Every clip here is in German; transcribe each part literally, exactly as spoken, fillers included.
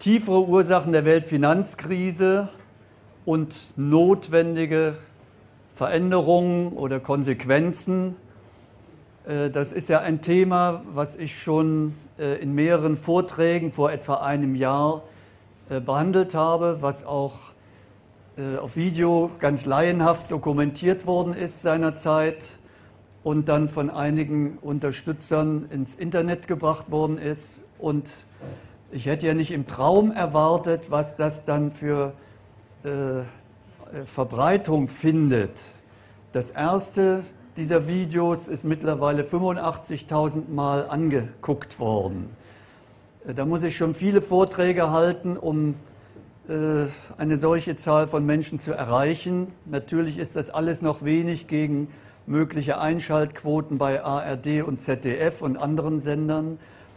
tiefere Ursachen der Weltfinanzkrise und notwendige Veränderungen oder Konsequenzen. Das ist ja ein Thema, was ich schon in mehreren Vorträgen vor etwa einem Jahr behandelt habe, was auch auf Video ganz laienhaft dokumentiert worden ist seinerzeit und dann von einigen Unterstützern ins Internet gebracht worden ist. Und ich hätte ja nicht im Traum erwartet, was das dann für äh, Verbreitung findet. Das erste dieser Videos ist mittlerweile fünfundachtzigtausend Mal angeguckt worden. Da muss ich schon viele Vorträge halten, um äh, eine solche Zahl von Menschen zu erreichen. Natürlich ist das alles noch wenig gegen mögliche Einschaltquoten bei A R D und Z D F und anderen Sendern.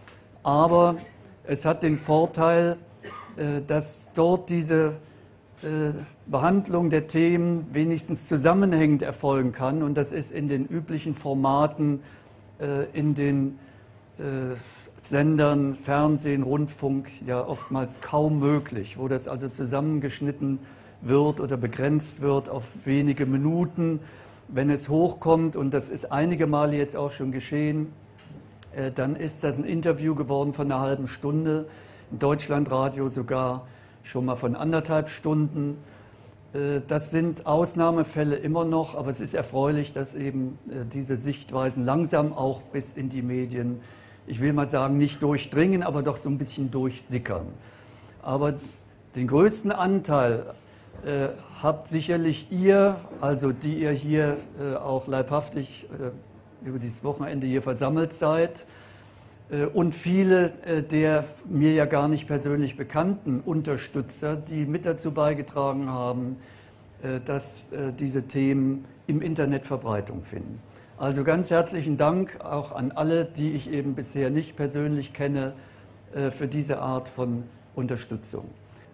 Aber es hat den Vorteil, äh, dass dort diese äh, Behandlung der Themen wenigstens zusammenhängend erfolgen kann. Und das ist in den üblichen Formaten, äh, in den äh, Sendern, Fernsehen, Rundfunk ja oftmals kaum möglich, wo das also zusammengeschnitten wird oder begrenzt wird auf wenige Minuten. Wenn es hochkommt, und das ist einige Male jetzt auch schon geschehen, äh, dann ist das ein Interview geworden von einer halben Stunde, im Deutschlandradio sogar schon mal von anderthalb Stunden. Äh, das sind Ausnahmefälle immer noch, aber es ist erfreulich, dass eben äh, diese Sichtweisen langsam auch bis in die Medien, ich will mal sagen, nicht durchdringen, aber doch so ein bisschen durchsickern. Aber den größten Anteil äh, habt sicherlich ihr, also die ihr hier äh, auch leibhaftig äh, über dieses Wochenende hier versammelt seid, äh, und viele äh, der mir ja gar nicht persönlich bekannten Unterstützer, die mit dazu beigetragen haben, äh, dass äh, diese Themen im Internet Verbreitung finden. Also ganz herzlichen Dank auch an alle, die ich eben bisher nicht persönlich kenne, äh, für diese Art von Unterstützung.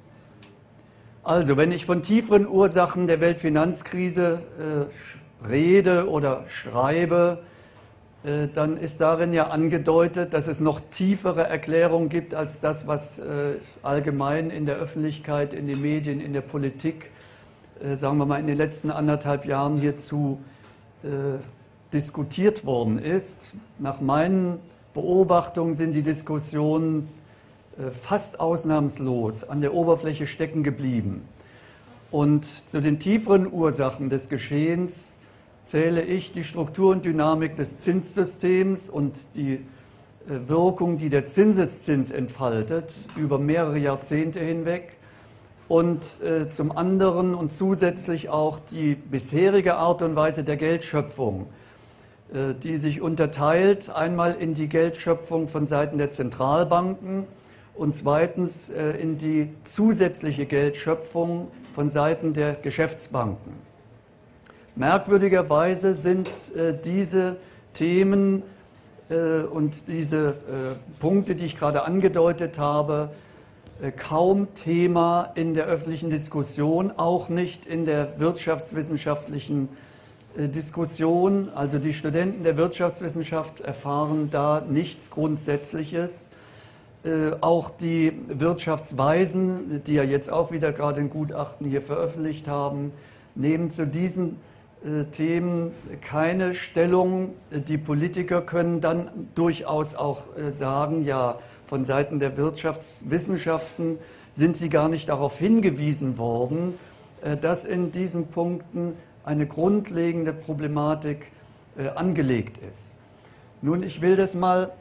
Also, wenn ich von tieferen Ursachen der Weltfinanzkrise äh, rede oder schreibe, äh, dann ist darin ja angedeutet, dass es noch tiefere Erklärungen gibt als das, was äh, allgemein in der Öffentlichkeit, in den Medien, in der Politik, äh, sagen wir mal, in den letzten anderthalb Jahren hierzu äh, diskutiert worden ist. Nach meinen Beobachtungen sind die Diskussionen fast ausnahmslos an der Oberfläche stecken geblieben. Und zu den tieferen Ursachen des Geschehens zähle ich die Struktur und Dynamik des Zinssystems und die Wirkung, die der Zinseszins entfaltet über mehrere Jahrzehnte hinweg. Und äh, zum anderen und zusätzlich auch die bisherige Art und Weise der Geldschöpfung, äh, die sich unterteilt einmal in die Geldschöpfung von Seiten der Zentralbanken und zweitens äh, in die zusätzliche Geldschöpfung von Seiten der Geschäftsbanken. Merkwürdigerweise sind äh, diese Themen äh, und diese äh, Punkte, die ich gerade angedeutet habe, äh, kaum Thema in der öffentlichen Diskussion, auch nicht in der wirtschaftswissenschaftlichen äh, Diskussion. Also die Studenten der Wirtschaftswissenschaft erfahren da nichts Grundsätzliches. Äh, auch die Wirtschaftsweisen, die ja jetzt auch wieder gerade ein Gutachten hier veröffentlicht haben, nehmen zu diesen äh, Themen keine Stellung. Die Politiker können dann durchaus auch äh, sagen, ja, von Seiten der Wirtschaftswissenschaften sind sie gar nicht darauf hingewiesen worden, äh, dass in diesen Punkten eine grundlegende Problematik äh, angelegt ist. Nun, ich will das mal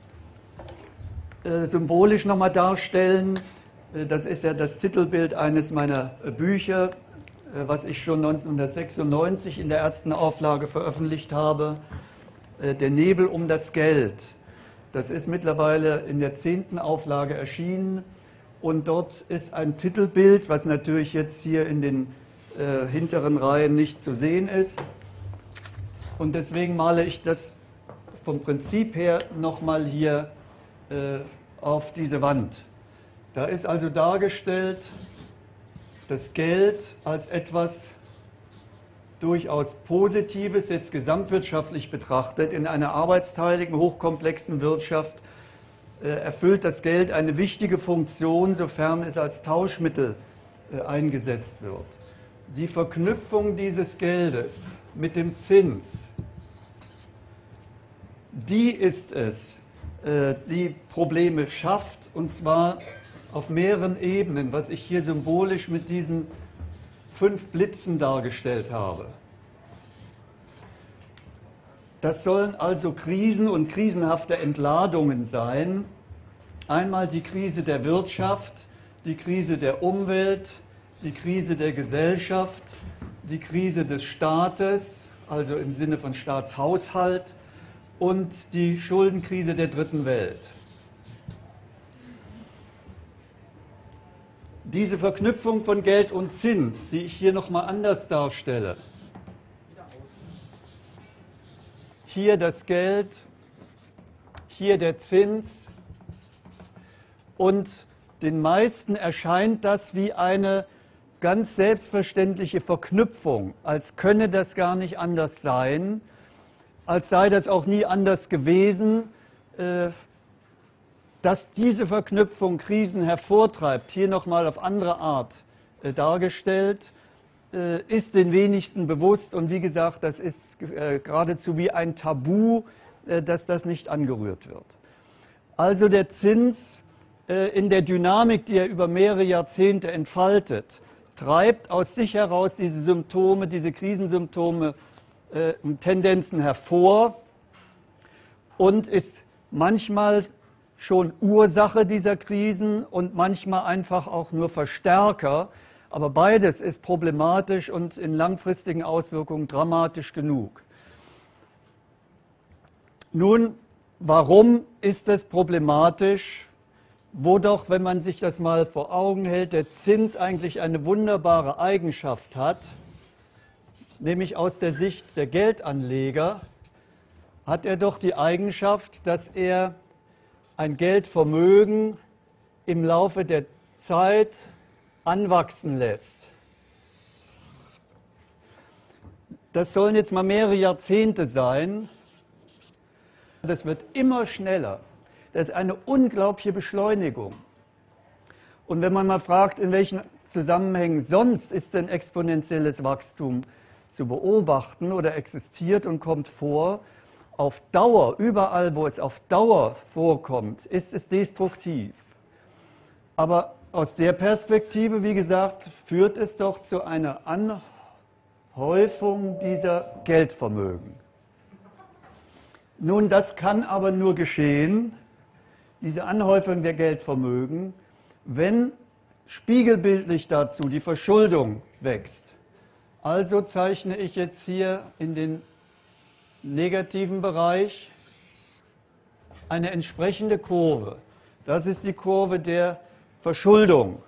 symbolisch nochmal darstellen. Das ist ja das Titelbild eines meiner Bücher, was ich schon neunzehnhundertsechsundneunzig in der ersten Auflage veröffentlicht habe, Der Nebel um das Geld. Das ist mittlerweile in der zehnten Auflage erschienen und dort ist ein Titelbild, was natürlich jetzt hier in den äh, hinteren Reihen nicht zu sehen ist. Und deswegen male ich das vom Prinzip her nochmal hier äh, auf diese Wand. Da ist also dargestellt das Geld als etwas durchaus Positives, jetzt gesamtwirtschaftlich betrachtet, in einer arbeitsteiligen, hochkomplexen Wirtschaft äh, erfüllt das Geld eine wichtige Funktion, sofern es als Tauschmittel äh, eingesetzt wird. Die Verknüpfung dieses Geldes mit dem Zins, die ist es, äh, die Probleme schafft, und zwar auf mehreren Ebenen, was ich hier symbolisch mit diesen fünf Blitzen dargestellt habe. Das sollen also Krisen und krisenhafte Entladungen sein. Einmal die Krise der Wirtschaft, die Krise der Umwelt, die Krise der Gesellschaft, die Krise des Staates, also im Sinne von Staatshaushalt, und die Schuldenkrise der Dritten Welt. Diese Verknüpfung von Geld und Zins, die ich hier nochmal anders darstelle, hier das Geld, hier der Zins, und den meisten erscheint das wie eine ganz selbstverständliche Verknüpfung, als könne das gar nicht anders sein, als sei das auch nie anders gewesen, dass diese Verknüpfung Krisen hervortreibt, hier nochmal auf andere Art dargestellt, ist den wenigsten bewusst, und wie gesagt, das ist geradezu wie ein Tabu, dass das nicht angerührt wird. Also der Zins in der Dynamik, die er über mehrere Jahrzehnte entfaltet, treibt aus sich heraus diese Symptome, diese Krisensymptome, Tendenzen hervor und ist manchmal schon Ursache dieser Krisen und manchmal einfach auch nur Verstärker. Aber beides ist problematisch und in langfristigen Auswirkungen dramatisch genug. Nun, warum ist es problematisch, wo doch, wenn man sich das mal vor Augen hält, der Zins eigentlich eine wunderbare Eigenschaft hat, nämlich aus der Sicht der Geldanleger, hat er doch die Eigenschaft, dass er ein Geldvermögen im Laufe der Zeit anwachsen lässt. Das sollen jetzt mal mehrere Jahrzehnte sein. Das wird immer schneller. Das ist eine unglaubliche Beschleunigung. Und wenn man mal fragt, in welchen Zusammenhängen sonst ist denn exponentielles Wachstum zu beobachten oder existiert und kommt vor, auf Dauer, überall wo es auf Dauer vorkommt, ist es destruktiv. Aber aus der Perspektive, wie gesagt, führt es doch zu einer Anhäufung dieser Geldvermögen. Nun, das kann aber nur geschehen, diese Anhäufung der Geldvermögen, wenn spiegelbildlich dazu die Verschuldung wächst. Also zeichne ich jetzt hier in den negativen Bereich eine entsprechende Kurve. Das ist die Kurve der Verschuldung.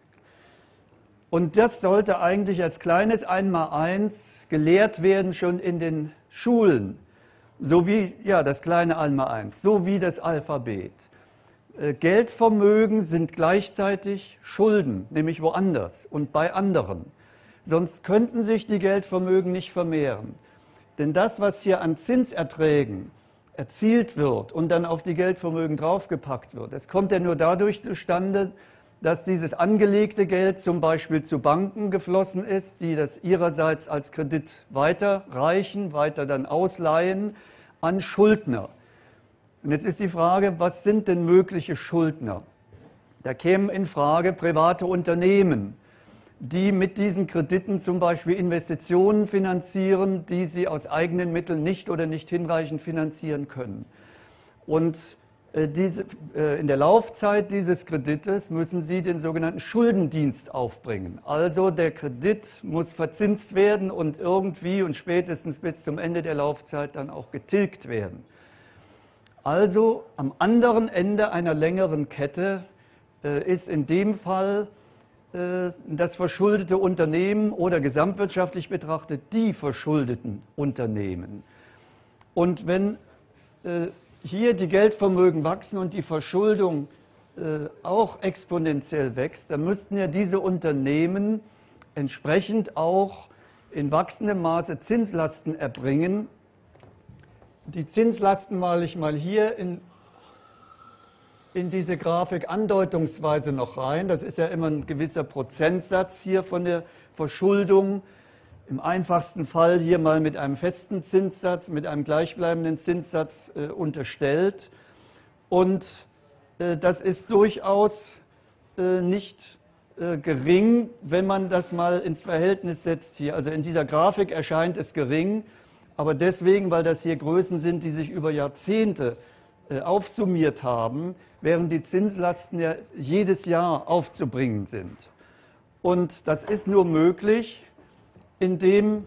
Und das sollte eigentlich als kleines Einmaleins gelehrt werden, schon in den Schulen, so wie ja, das kleine Einmaleins, so wie das Alphabet. Äh, Geldvermögen sind gleichzeitig Schulden, nämlich woanders und bei anderen. Sonst könnten sich die Geldvermögen nicht vermehren. Denn das, was hier an Zinserträgen erzielt wird und dann auf die Geldvermögen draufgepackt wird, das kommt ja nur dadurch zustande, dass dieses angelegte Geld zum Beispiel zu Banken geflossen ist, die das ihrerseits als Kredit weiterreichen, weiter dann ausleihen an Schuldner. Und jetzt ist die Frage, was sind denn mögliche Schuldner? Da kämen in Frage private Unternehmen, die mit diesen Krediten zum Beispiel Investitionen finanzieren, die sie aus eigenen Mitteln nicht oder nicht hinreichend finanzieren können. Und äh, diese, äh, in der Laufzeit dieses Kredites müssen sie den sogenannten Schuldendienst aufbringen. Also der Kredit muss verzinst werden und irgendwie und spätestens bis zum Ende der Laufzeit dann auch getilgt werden. Also am anderen Ende einer längeren Kette äh, ist in dem Fall das verschuldete Unternehmen oder gesamtwirtschaftlich betrachtet die verschuldeten Unternehmen. Und wenn äh, hier die Geldvermögen wachsen und die Verschuldung äh, auch exponentiell wächst, dann müssten ja diese Unternehmen entsprechend auch in wachsendem Maße Zinslasten erbringen. Die Zinslasten male ich mal hier in in diese Grafik andeutungsweise noch rein. Das ist ja immer ein gewisser Prozentsatz hier von der Verschuldung. Im einfachsten Fall hier mal mit einem festen Zinssatz, mit einem gleichbleibenden Zinssatz äh, unterstellt. Und äh, das ist durchaus äh, nicht äh, gering, wenn man das mal ins Verhältnis setzt hier. Also in dieser Grafik erscheint es gering, aber deswegen, weil das hier Größen sind, die sich über Jahrzehnte äh, aufsummiert haben, während die Zinslasten ja jedes Jahr aufzubringen sind. Und das ist nur möglich, indem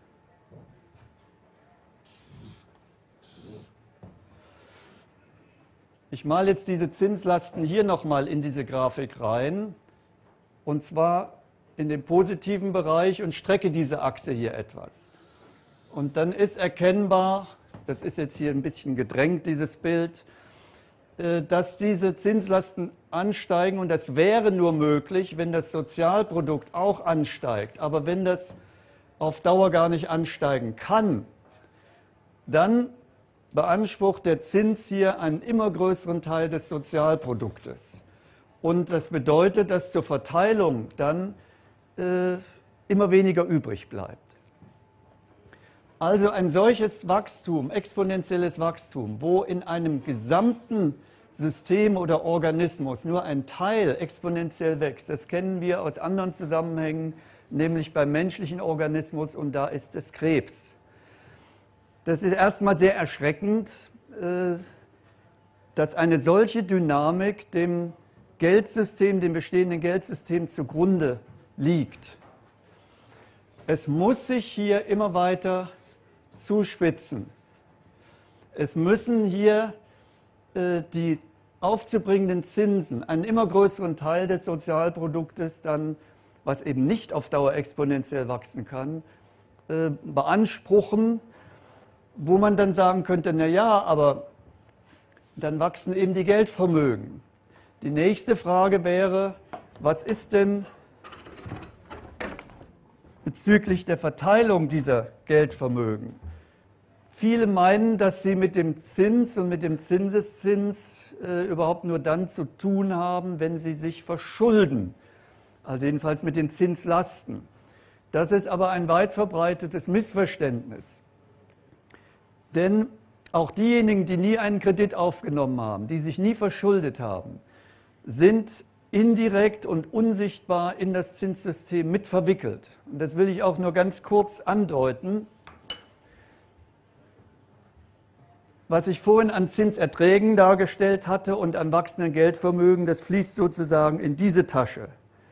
ich male jetzt diese Zinslasten hier nochmal in diese Grafik rein, und zwar in den positiven Bereich und strecke diese Achse hier etwas. Und dann ist erkennbar, das ist jetzt hier ein bisschen gedrängt, dieses Bild, dass diese Zinslasten ansteigen, und das wäre nur möglich, wenn das Sozialprodukt auch ansteigt. Aber wenn das auf Dauer gar nicht ansteigen kann, dann beansprucht der Zins hier einen immer größeren Teil des Sozialproduktes. Und das bedeutet, dass zur Verteilung dann äh, immer weniger übrig bleibt. Also ein solches Wachstum, exponentielles Wachstum, wo in einem gesamten System oder Organismus nur ein Teil exponentiell wächst, das kennen wir aus anderen Zusammenhängen, nämlich beim menschlichen Organismus, und da ist es Krebs. Das ist erstmal sehr erschreckend, dass eine solche Dynamik dem Geldsystem, dem bestehenden Geldsystem zugrunde liegt. Es muss sich hier immer weiter zuspitzen. Es müssen hier äh, die aufzubringenden Zinsen einen immer größeren Teil des Sozialproduktes dann, was eben nicht auf Dauer exponentiell wachsen kann, äh, beanspruchen, wo man dann sagen könnte, na ja, aber dann wachsen eben die Geldvermögen. Die nächste Frage wäre, was ist denn bezüglich der Verteilung dieser Geldvermögen? Viele meinen, dass sie mit dem Zins und mit dem Zinseszins äh, überhaupt nur dann zu tun haben, wenn sie sich verschulden, also jedenfalls mit den Zinslasten. Das ist aber ein weit verbreitetes Missverständnis. Denn auch diejenigen, die nie einen Kredit aufgenommen haben, die sich nie verschuldet haben, sind indirekt und unsichtbar in das Zinssystem mit verwickelt. Und das will ich auch nur ganz kurz andeuten. Was ich vorhin an Zinserträgen dargestellt hatte und an wachsenden Geldvermögen, das fließt sozusagen in diese Tasche.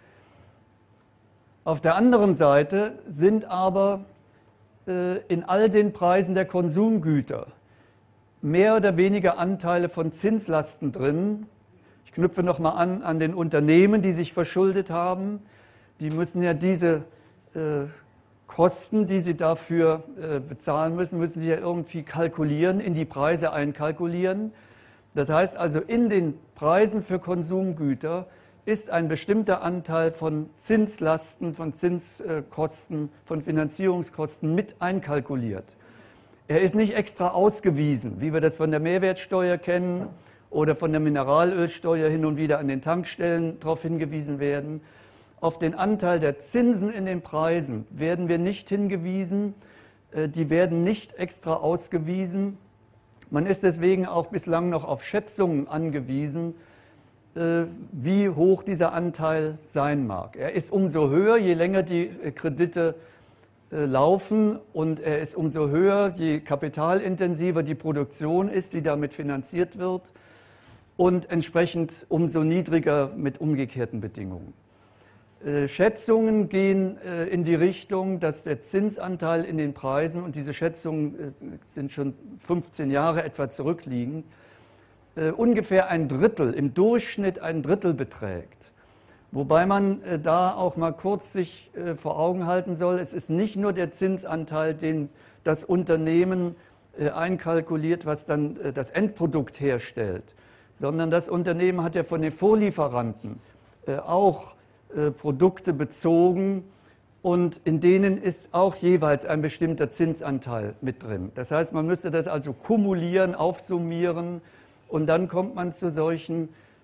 Auf der anderen Seite sind aber äh, in all den Preisen der Konsumgüter mehr oder weniger Anteile von Zinslasten drin. Ich knüpfe nochmal an an den Unternehmen, die sich verschuldet haben. Die müssen ja diese äh, Kosten, die sie dafür äh, bezahlen müssen, müssen sie ja irgendwie kalkulieren, in die Preise einkalkulieren. Das heißt also, in den Preisen für Konsumgüter ist ein bestimmter Anteil von Zinslasten, von Zinskosten, von Finanzierungskosten mit einkalkuliert. Er ist nicht extra ausgewiesen, wie wir das von der Mehrwertsteuer kennen oder von der Mineralölsteuer hin und wieder an den Tankstellen darauf hingewiesen werden. Auf den Anteil der Zinsen in den Preisen werden wir nicht hingewiesen, die werden nicht extra ausgewiesen. Man ist deswegen auch bislang noch auf Schätzungen angewiesen, wie hoch dieser Anteil sein mag. Er ist umso höher, je länger die Kredite laufen, und er ist umso höher, je kapitalintensiver die Produktion ist, die damit finanziert wird, und entsprechend umso niedriger mit umgekehrten Bedingungen. Schätzungen gehen in die Richtung, dass der Zinsanteil in den Preisen, und diese Schätzungen sind schon fünfzehn Jahre etwa zurückliegend, ungefähr ein Drittel, im Durchschnitt ein Drittel beträgt. Wobei man da auch mal kurz sich vor Augen halten soll, es ist nicht nur der Zinsanteil, den das Unternehmen einkalkuliert, was dann das Endprodukt herstellt, sondern das Unternehmen hat ja von den Vorlieferanten auch Produkte bezogen, und in denen ist auch jeweils ein bestimmter Zinsanteil mit drin. Das heißt, man müsste das also kumulieren, aufsummieren, und dann kommt man zu solchen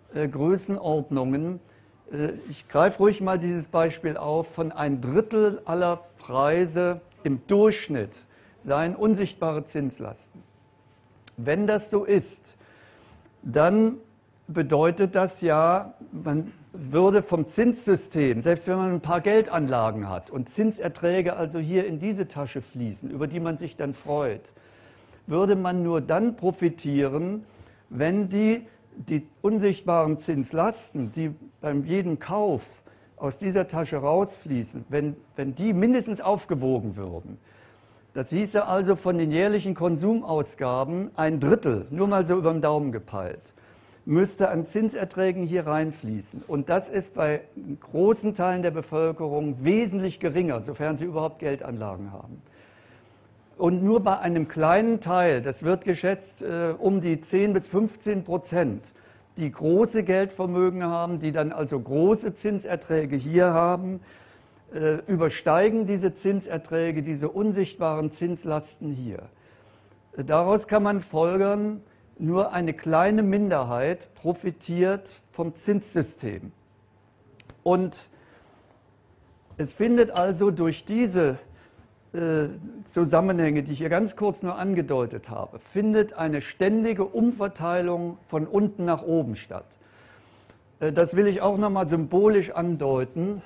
äh, Größenordnungen. Äh, ich greife ruhig mal dieses Beispiel auf, von ein Drittel aller Preise im Durchschnitt seien unsichtbare Zinslasten. Wenn das so ist, dann bedeutet das ja, man würde vom Zinssystem, selbst wenn man ein paar Geldanlagen hat und Zinserträge also hier in diese Tasche fließen, über die man sich dann freut, würde man nur dann profitieren, wenn die, die unsichtbaren Zinslasten, die beim jedem Kauf aus dieser Tasche rausfließen, wenn, wenn die mindestens aufgewogen würden. Das hieße also von den jährlichen Konsumausgaben ein Drittel, nur mal so über den Daumen gepeilt, müsste an Zinserträgen hier reinfließen. Und das ist bei großen Teilen der Bevölkerung wesentlich geringer, sofern sie überhaupt Geldanlagen haben. Und nur bei einem kleinen Teil, das wird geschätzt äh, um die zehn bis fünfzehn Prozent, die große Geldvermögen haben, die dann also große Zinserträge hier haben, äh, übersteigen diese Zinserträge diese unsichtbaren Zinslasten hier. Äh, daraus kann man folgern, nur eine kleine Minderheit profitiert vom Zinssystem. Und es findet also durch diese äh, Zusammenhänge, die ich hier ganz kurz nur angedeutet habe, findet eine ständige Umverteilung von unten nach oben statt. Äh, das will ich auch noch mal symbolisch andeuten.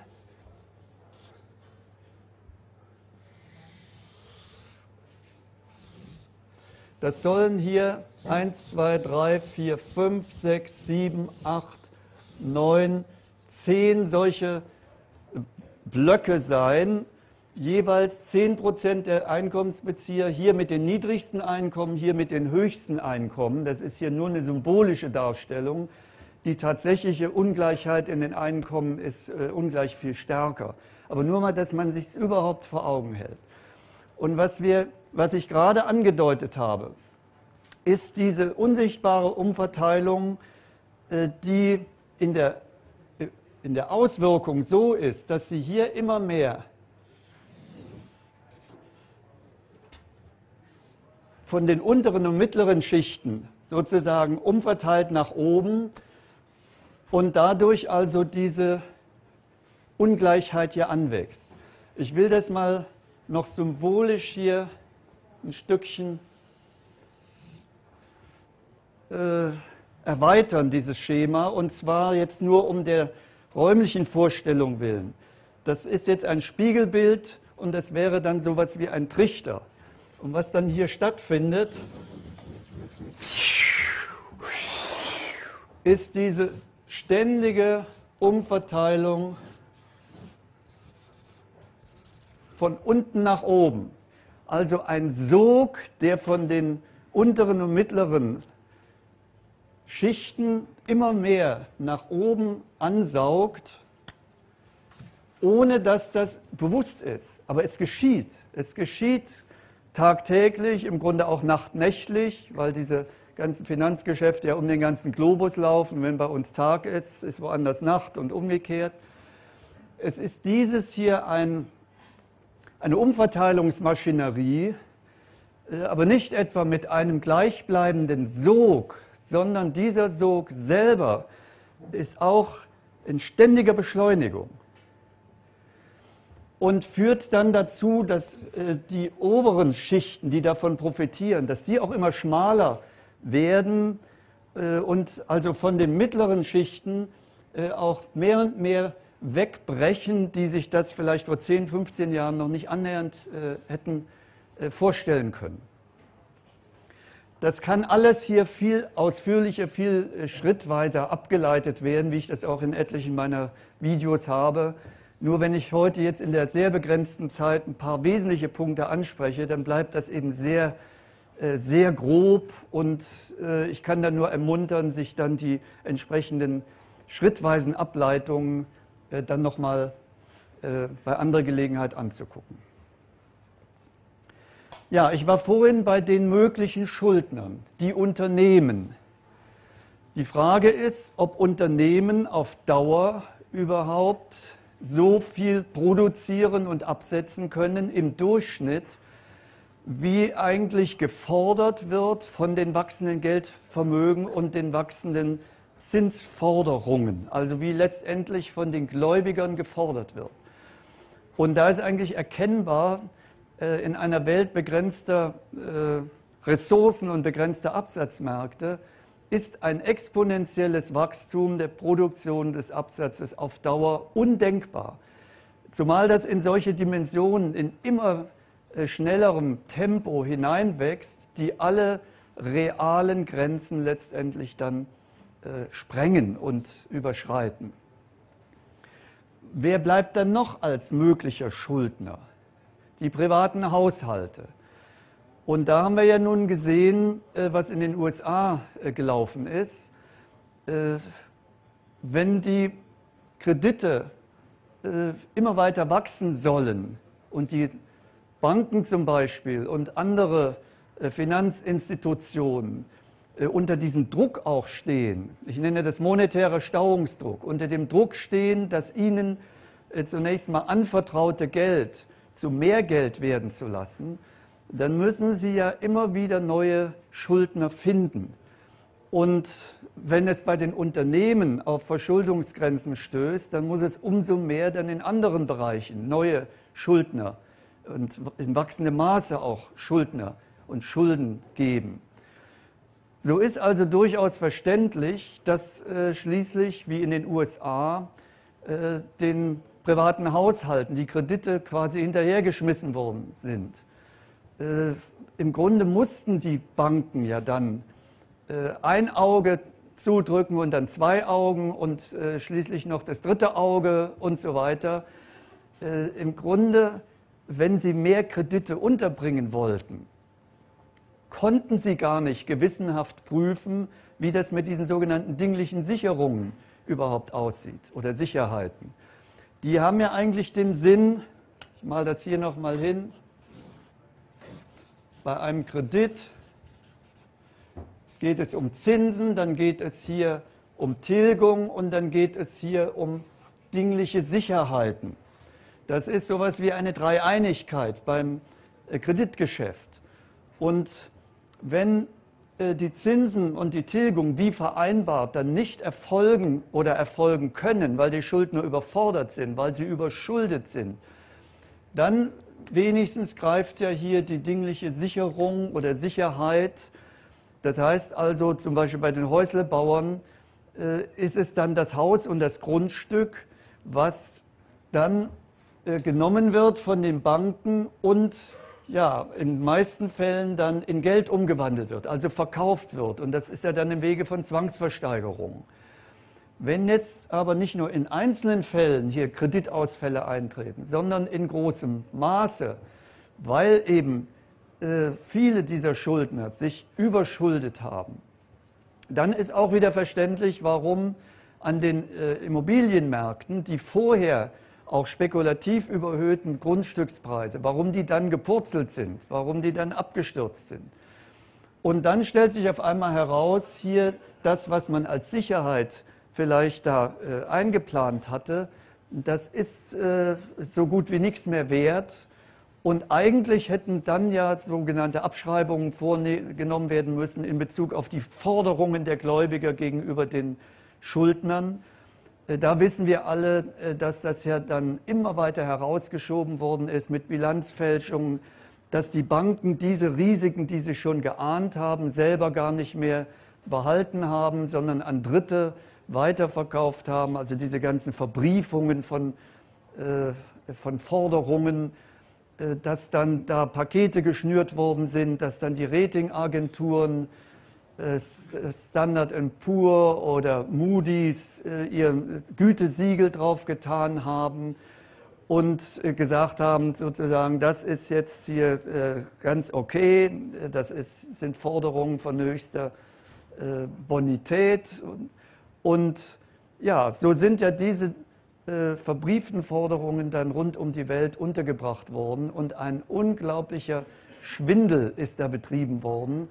Das sollen hier eins, zwei, drei, vier, fünf, sechs, sieben, acht, neun, zehn solche Blöcke sein, jeweils zehn Prozent der Einkommensbezieher, hier mit den niedrigsten Einkommen, hier mit den höchsten Einkommen. Das ist hier nur eine symbolische Darstellung. Die tatsächliche Ungleichheit in den Einkommen ist äh, ungleich viel stärker. Aber nur mal, dass man sich es überhaupt vor Augen hält. Und was, wir, was ich gerade angedeutet habe, ist diese unsichtbare Umverteilung, äh, die in der, in der Auswirkung so ist, dass sie hier immer mehr von den unteren und mittleren Schichten sozusagen umverteilt nach oben und dadurch also diese Ungleichheit hier anwächst. Ich will das mal noch symbolisch hier ein Stückchen äh, erweitern, dieses Schema, und zwar jetzt nur um der räumlichen Vorstellung willen. Das ist jetzt ein Spiegelbild und das wäre dann sowas wie ein Trichter. Und was dann hier stattfindet, ist diese ständige Umverteilung von unten nach oben. Also ein Sog, der von den unteren und mittleren Schichten immer mehr nach oben ansaugt, ohne dass das bewusst ist. Aber es geschieht. Es geschieht tagtäglich, im Grunde auch nachtnächtlich, weil diese ganzen Finanzgeschäfte ja um den ganzen Globus laufen. Wenn bei uns Tag ist, ist woanders Nacht und umgekehrt. Es ist dieses hier ein, eine Umverteilungsmaschinerie, aber nicht etwa mit einem gleichbleibenden Sog, sondern dieser Sog selber ist auch in ständiger Beschleunigung und führt dann dazu, dass äh, die oberen Schichten, die davon profitieren, dass die auch immer schmaler werden äh, und also von den mittleren Schichten äh, auch mehr und mehr wegbrechen, die sich das vielleicht vor zehn, fünfzehn Jahren noch nicht annähernd äh, hätten äh, vorstellen können. Das kann alles hier viel ausführlicher, viel äh, schrittweiser abgeleitet werden, wie ich das auch in etlichen meiner Videos habe. Nur wenn ich heute jetzt in der sehr begrenzten Zeit ein paar wesentliche Punkte anspreche, dann bleibt das eben sehr, äh, sehr grob und äh, ich kann dann nur ermuntern, sich dann die entsprechenden schrittweisen Ableitungen äh, dann nochmal äh, bei anderer Gelegenheit anzugucken. Ja, ich war vorhin bei den möglichen Schuldnern, die Unternehmen. Die Frage ist, ob Unternehmen auf Dauer überhaupt so viel produzieren und absetzen können im Durchschnitt, wie eigentlich gefordert wird von den wachsenden Geldvermögen und den wachsenden Zinsforderungen, also wie letztendlich von den Gläubigern gefordert wird. Und da ist eigentlich erkennbar, äh, in einer Welt begrenzter äh, Ressourcen und begrenzter Absatzmärkte ist ein exponentielles Wachstum der Produktion des Absatzes auf Dauer undenkbar. Zumal das in solche Dimensionen in immer äh, schnellerem Tempo hineinwächst, die alle realen Grenzen letztendlich dann äh, sprengen und überschreiten. Wer bleibt dann noch als möglicher Schuldner? Die privaten Haushalte. Und da haben wir ja nun gesehen, äh, was in den U S A äh, gelaufen ist. Äh, wenn die Kredite äh, immer weiter wachsen sollen und die Banken zum Beispiel und andere äh, Finanzinstitutionen äh, unter diesem Druck auch stehen, ich nenne das monetärer Stauungsdruck, unter dem Druck stehen, dass ihnen äh, zunächst mal anvertraute Geld zu mehr Geld werden zu lassen, dann müssen sie ja immer wieder neue Schuldner finden. Und wenn es bei den Unternehmen auf Verschuldungsgrenzen stößt, dann muss es umso mehr dann in anderen Bereichen neue Schuldner und in wachsendem Maße auch Schuldner und Schulden geben. So ist also durchaus verständlich, dass äh, schließlich, wie in den U S A, äh, den privaten Haushalten die Kredite quasi hinterhergeschmissen worden sind. Äh, Im Grunde mussten die Banken ja dann äh, ein Auge zudrücken und dann zwei Augen und äh, schließlich noch das dritte Auge und so weiter. Äh, Im Grunde, wenn sie mehr Kredite unterbringen wollten, konnten sie gar nicht gewissenhaft prüfen, wie das mit diesen sogenannten dinglichen Sicherungen überhaupt aussieht oder Sicherheiten. Die haben ja eigentlich den Sinn, ich male das hier nochmal hin, bei einem Kredit geht es um Zinsen, dann geht es hier um Tilgung und dann geht es hier um dingliche Sicherheiten. Das ist sowas wie eine Dreieinigkeit beim Kreditgeschäft. Und wenn die Zinsen und die Tilgung wie vereinbart dann nicht erfolgen oder erfolgen können, weil die Schuldner überfordert sind, weil sie überschuldet sind, dann wenigstens greift ja hier die dingliche Sicherung oder Sicherheit. Das heißt also zum Beispiel bei den Häuslebauern äh, ist es dann das Haus und das Grundstück, was dann äh, genommen wird von den Banken und ja, in den meisten Fällen dann in Geld umgewandelt wird, also verkauft wird. Und das ist ja dann im Wege von Zwangsversteigerung. Wenn jetzt aber nicht nur in einzelnen Fällen hier Kreditausfälle eintreten, sondern in großem Maße, weil eben äh, viele dieser Schuldner sich überschuldet haben, dann ist auch wieder verständlich, warum an den äh, Immobilienmärkten, die vorher auch spekulativ überhöhten Grundstückspreise, warum die dann gepurzelt sind, warum die dann abgestürzt sind. Und dann stellt sich auf einmal heraus, hier das, was man als Sicherheit vielleicht da äh, eingeplant hatte, das ist äh, so gut wie nichts mehr wert. Und eigentlich hätten dann ja sogenannte Abschreibungen vorgenommen werden müssen in Bezug auf die Forderungen der Gläubiger gegenüber den Schuldnern. Da wissen wir alle, dass das ja dann immer weiter herausgeschoben worden ist mit Bilanzfälschungen, dass die Banken diese Risiken, die sie schon geahnt haben, selber gar nicht mehr behalten haben, sondern an Dritte weiterverkauft haben. Also diese ganzen Verbriefungen von, äh, von Forderungen, äh, dass dann da Pakete geschnürt worden sind, dass dann die Ratingagenturen Standard and Poor oder Moody's äh, ihr Gütesiegel draufgetan haben und äh, gesagt haben, sozusagen, das ist jetzt hier äh, ganz okay, das ist, sind Forderungen von höchster äh, Bonität. Und, und ja, so sind ja diese äh, verbrieften Forderungen dann rund um die Welt untergebracht worden und ein unglaublicher Schwindel ist da betrieben worden,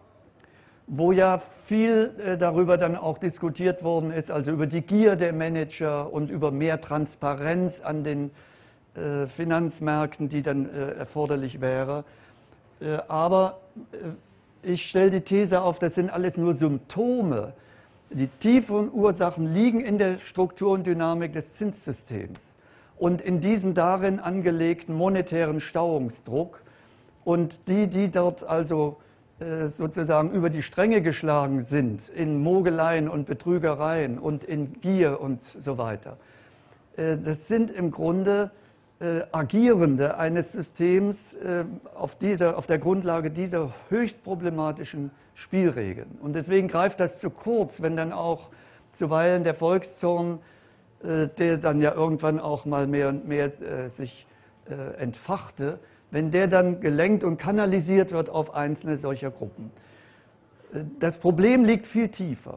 wo ja viel äh, darüber dann auch diskutiert worden ist, also über die Gier der Manager und über mehr Transparenz an den äh, Finanzmärkten, die dann äh, erforderlich wäre. Äh, aber äh, ich stelle die These auf, das sind alles nur Symptome Die tieferen Ursachen liegen in der Struktur und Dynamik des Zinssystems und in diesem darin angelegten monetären Stauungsdruck. Und die, die dort also äh, sozusagen über die Stränge geschlagen sind, in Mogeleien und Betrügereien und in Gier und so weiter, äh, das sind im Grunde äh, Agierende eines Systems äh, auf, dieser, auf der Grundlage dieser höchst problematischen Spielregeln. Und deswegen greift das zu kurz, wenn dann auch zuweilen der Volkszorn, äh, der dann ja irgendwann auch mal mehr und mehr äh, sich äh, entfachte, wenn der dann gelenkt und kanalisiert wird auf einzelne solcher Gruppen. Das Problem liegt viel tiefer.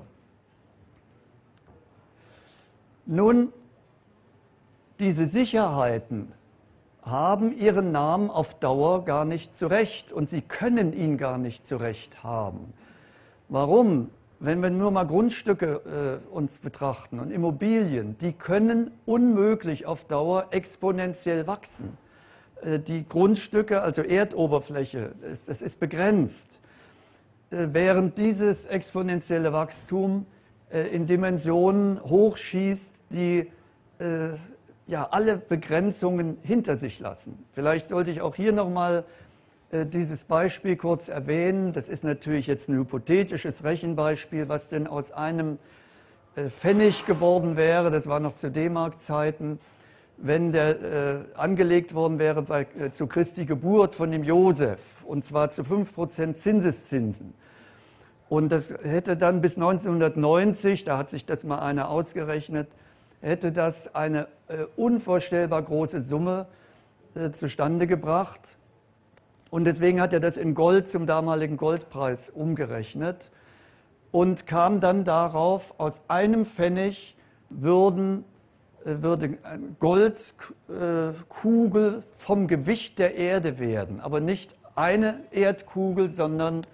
Nun, diese Sicherheiten haben ihren Namen auf Dauer gar nicht zurecht und sie können ihn gar nicht zurecht haben. Warum? Wenn wir nur mal Grundstücke äh, uns betrachten und Immobilien, die können unmöglich auf Dauer exponentiell wachsen. Die Grundstücke, also Erdoberfläche, das ist begrenzt, während dieses exponentielle Wachstum in Dimensionen hochschießt, die ja, alle Begrenzungen hinter sich lassen. Vielleicht sollte ich auch hier nochmal dieses Beispiel kurz erwähnen. Das ist natürlich jetzt ein hypothetisches Rechenbeispiel, was denn aus einem Pfennig geworden wäre, das war noch zu D-Mark-Zeiten, wenn der äh, angelegt worden wäre bei, äh, zu Christi Geburt von dem Josef, und zwar zu fünf Prozent Zinseszinsen. Und das hätte dann bis neunzehnhundertneunzig, da hat sich das mal einer ausgerechnet, hätte das eine äh, unvorstellbar große Summe äh, zustande gebracht. Und deswegen hat er das in Gold zum damaligen Goldpreis umgerechnet und kam dann darauf, aus einem Pfennig würden würde eine Goldkugel vom Gewicht der Erde werden, aber nicht eine Erdkugel, sondern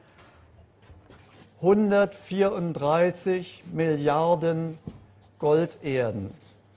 hundertvierunddreißig Milliarden Golderden.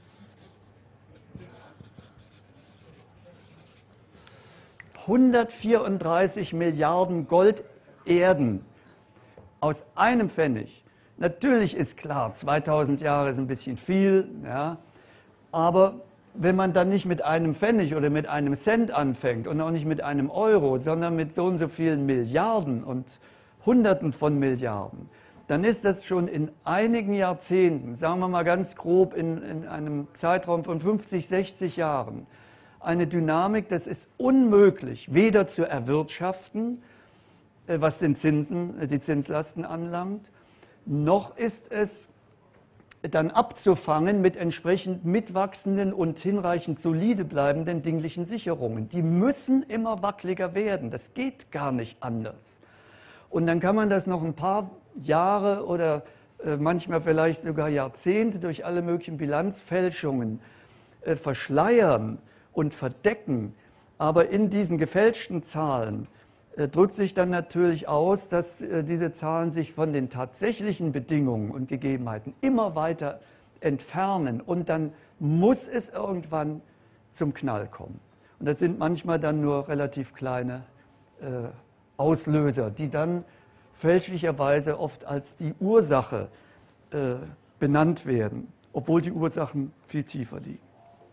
hundertvierunddreißig Milliarden Golderden aus einem Pfennig. Natürlich ist klar, zweitausend Jahre ist ein bisschen viel, ja. Aber wenn man dann nicht mit einem Pfennig oder mit einem Cent anfängt und auch nicht mit einem Euro, sondern mit so und so vielen Milliarden und Hunderten von Milliarden, dann ist das schon in einigen Jahrzehnten, sagen wir mal ganz grob in, in einem Zeitraum von fünfzig, sechzig Jahren, eine Dynamik, das ist unmöglich, weder zu erwirtschaften, was den Zinsen, die Zinslasten anlangt, noch ist es dann abzufangen mit entsprechend mitwachsenden und hinreichend solide bleibenden dinglichen Sicherungen. Die müssen immer wackeliger werden. Das geht gar nicht anders. Und dann kann man das noch ein paar Jahre oder äh, manchmal vielleicht sogar Jahrzehnte durch alle möglichen Bilanzfälschungen äh, verschleiern und verdecken. Aber in diesen gefälschten Zahlen äh, drückt sich dann natürlich aus, dass äh, diese Zahlen sich von den tatsächlichen Bedingungen und Gegebenheiten immer weiter entfernen. Und dann muss es irgendwann zum Knall kommen. Und das sind manchmal dann nur relativ kleine äh, Auslöser, die dann fälschlicherweise oft als die Ursache äh, benannt werden, obwohl die Ursachen viel tiefer liegen.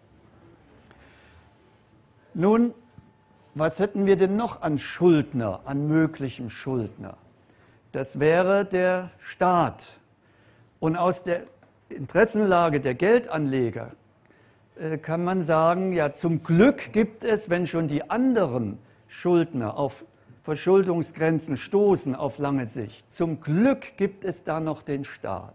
Nun, was hätten wir denn noch an Schuldner, an möglichem Schuldner? Das wäre der Staat. Und aus der Interessenlage der Geldanleger äh, kann man sagen, ja, zum Glück gibt es, wenn schon die anderen Schuldner auf Verschuldungsgrenzen stoßen auf lange Sicht, zum Glück gibt es da noch den Staat.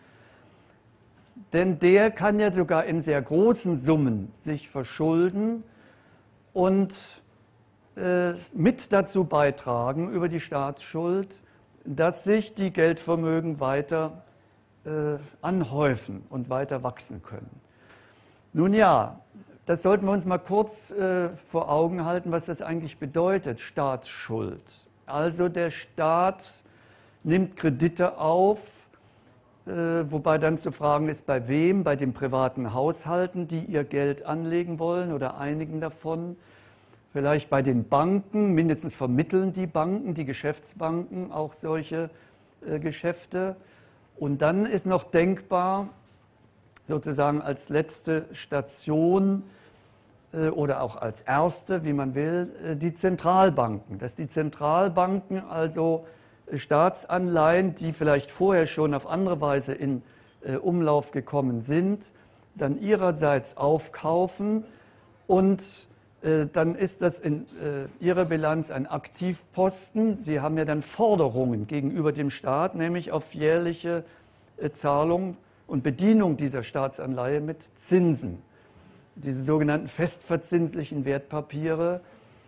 Denn der kann ja sogar in sehr großen Summen sich verschulden und äh, mit dazu beitragen über die Staatsschuld, dass sich die Geldvermögen weiter äh, anhäufen und weiter wachsen können. Nun ja, das sollten wir uns mal kurz äh, vor Augen halten, was das eigentlich bedeutet, Staatsschuld. Also der Staat nimmt Kredite auf, äh, wobei dann zu fragen ist, bei wem? Bei den privaten Haushalten, die ihr Geld anlegen wollen oder einigen davon. Vielleicht bei den Banken, mindestens vermitteln die Banken, die Geschäftsbanken auch solche äh, Geschäfte. Und dann ist noch denkbar, sozusagen als letzte Station äh, oder auch als erste, wie man will, äh, die Zentralbanken. Dass die Zentralbanken also äh, Staatsanleihen, die vielleicht vorher schon auf andere Weise in äh, Umlauf gekommen sind, dann ihrerseits aufkaufen und äh, dann ist das in äh, ihrer Bilanz ein Aktivposten. Sie haben ja dann Forderungen gegenüber dem Staat, nämlich auf jährliche äh, Zahlung und Bedienung dieser Staatsanleihe mit Zinsen. Diese sogenannten festverzinslichen Wertpapiere.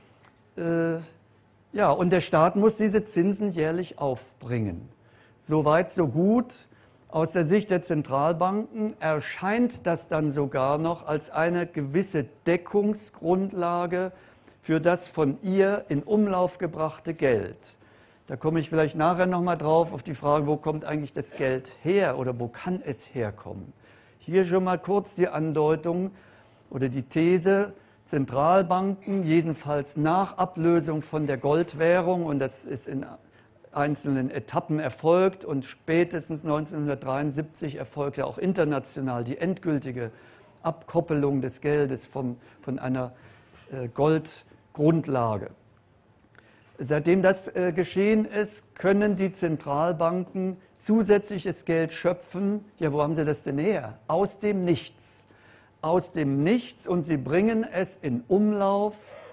Äh, ja, und der Staat muss diese Zinsen jährlich aufbringen. Soweit, so gut. Aus der Sicht der Zentralbanken erscheint das dann sogar noch als eine gewisse Deckungsgrundlage für das von ihr in Umlauf gebrachte Geld. Da komme ich vielleicht nachher nochmal drauf auf die Frage, wo kommt eigentlich das Geld her oder wo kann es herkommen. Hier schon mal kurz die Andeutung oder die These, Zentralbanken, jedenfalls nach Ablösung von der Goldwährung, und das ist in einzelnen Etappen erfolgt und spätestens neunzehnhundertdreiundsiebzig erfolgte auch international die endgültige Abkoppelung des Geldes vom, von einer äh, Goldgrundlage. Seitdem das äh, geschehen ist, können die Zentralbanken zusätzliches Geld schöpfen. Ja, wo haben sie das denn her? Aus dem Nichts. Aus dem Nichts, und sie bringen es in Umlauf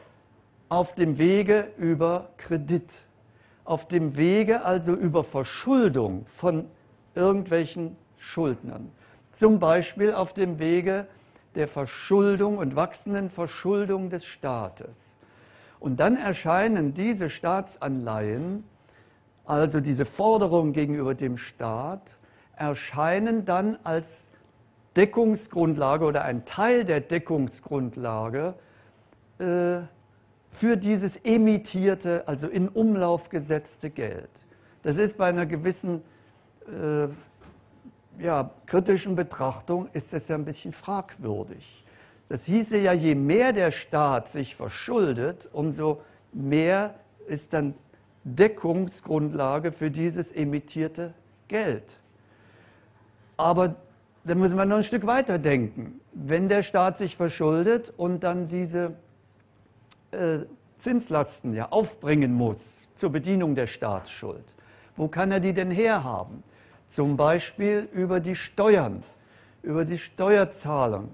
auf dem Wege über Kredit. Auf dem Wege also über Verschuldung von irgendwelchen Schuldnern. Zum Beispiel auf dem Wege der Verschuldung und wachsenden Verschuldung des Staates. Und dann erscheinen diese Staatsanleihen, also diese Forderungen gegenüber dem Staat, erscheinen dann als Deckungsgrundlage oder ein Teil der Deckungsgrundlage äh, für dieses emittierte, also in Umlauf gesetzte Geld. Das ist bei einer gewissen äh, ja, kritischen Betrachtung ist das ja ein bisschen fragwürdig. Das hieße ja, je mehr der Staat sich verschuldet, umso mehr ist dann Deckungsgrundlage für dieses emittierte Geld. Aber da müssen wir noch ein Stück weiter denken. Wenn der Staat sich verschuldet und dann diese äh, Zinslasten ja aufbringen muss zur Bedienung der Staatsschuld, wo kann er die denn herhaben? Zum Beispiel über die Steuern, über die Steuerzahlung.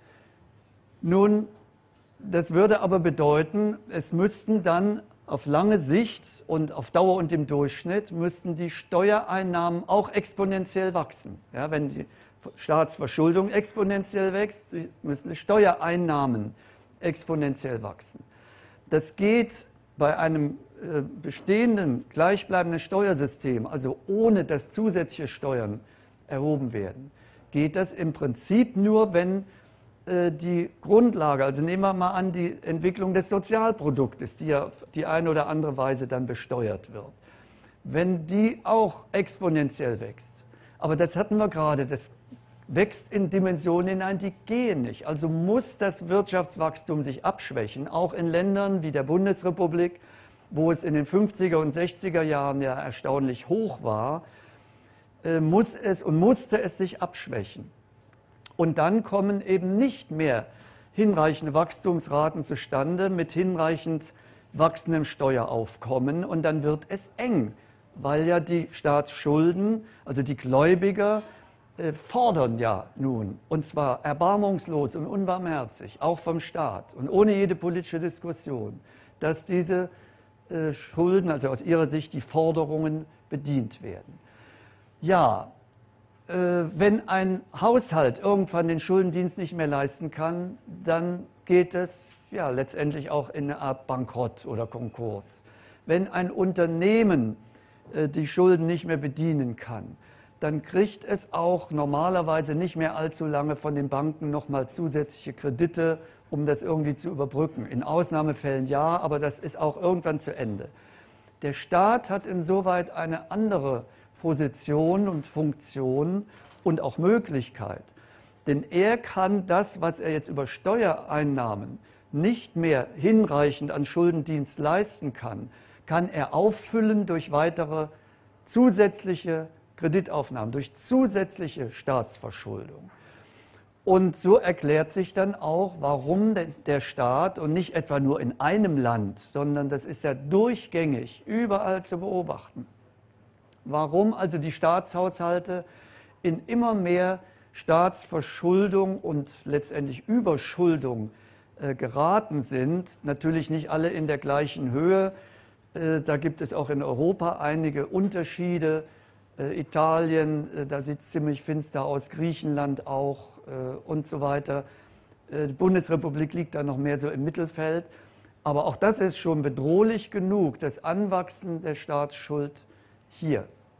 Nun, das würde aber bedeuten, es müssten dann auf lange Sicht und auf Dauer und im Durchschnitt müssten die Steuereinnahmen auch exponentiell wachsen. Ja, wenn die Staatsverschuldung exponentiell wächst, müssen die Steuereinnahmen exponentiell wachsen. Das geht bei einem äh, bestehenden, gleichbleibenden Steuersystem, also ohne dass zusätzliche Steuern erhoben werden, geht das im Prinzip nur, wenn äh, die Grundlage, also nehmen wir mal an, die Entwicklung des Sozialproduktes, die ja auf die eine oder andere Weise dann besteuert wird, wenn die auch exponentiell wächst. Aber das hatten wir gerade, das wächst in Dimensionen hinein, die gehen nicht. Also muss das Wirtschaftswachstum sich abschwächen, auch in Ländern wie der Bundesrepublik, wo es in den fünfziger und sechziger Jahren ja erstaunlich hoch war, äh, muss es und musste es sich abschwächen. Und dann kommen eben nicht mehr hinreichende Wachstumsraten zustande mit hinreichend wachsendem Steueraufkommen, und dann wird es eng, weil ja die Staatsschulden, also die Gläubiger, fordern ja nun, und zwar erbarmungslos und unbarmherzig, auch vom Staat und ohne jede politische Diskussion, dass diese äh, Schulden, also aus ihrer Sicht die Forderungen, bedient werden. Ja, äh, wenn ein Haushalt irgendwann den Schuldendienst nicht mehr leisten kann, dann geht es ja letztendlich auch in eine Art Bankrott oder Konkurs. Wenn ein Unternehmen äh, die Schulden nicht mehr bedienen kann, dann kriegt es auch normalerweise nicht mehr allzu lange von den Banken nochmal zusätzliche Kredite, um das irgendwie zu überbrücken. In Ausnahmefällen ja, aber das ist auch irgendwann zu Ende. Der Staat hat insoweit eine andere Position und Funktion und auch Möglichkeit. Denn er kann das, was er jetzt über Steuereinnahmen nicht mehr hinreichend an Schuldendienst leisten kann, kann er auffüllen durch weitere zusätzliche Kreditaufnahmen, durch zusätzliche Staatsverschuldung. Und so erklärt sich dann auch, warum der Staat und nicht etwa nur in einem Land, sondern das ist ja durchgängig, überall zu beobachten, warum also die Staatshaushalte in immer mehr Staatsverschuldung und letztendlich Überschuldung äh, geraten sind. Natürlich nicht alle in der gleichen Höhe. Äh, da gibt es auch in Europa einige Unterschiede. Äh, Italien, äh, da sieht es ziemlich finster aus, Griechenland auch äh, und so weiter. Äh, die Bundesrepublik liegt da noch mehr so im Mittelfeld. Aber auch das ist schon bedrohlich genug, das Anwachsen der Staatsschuld hier.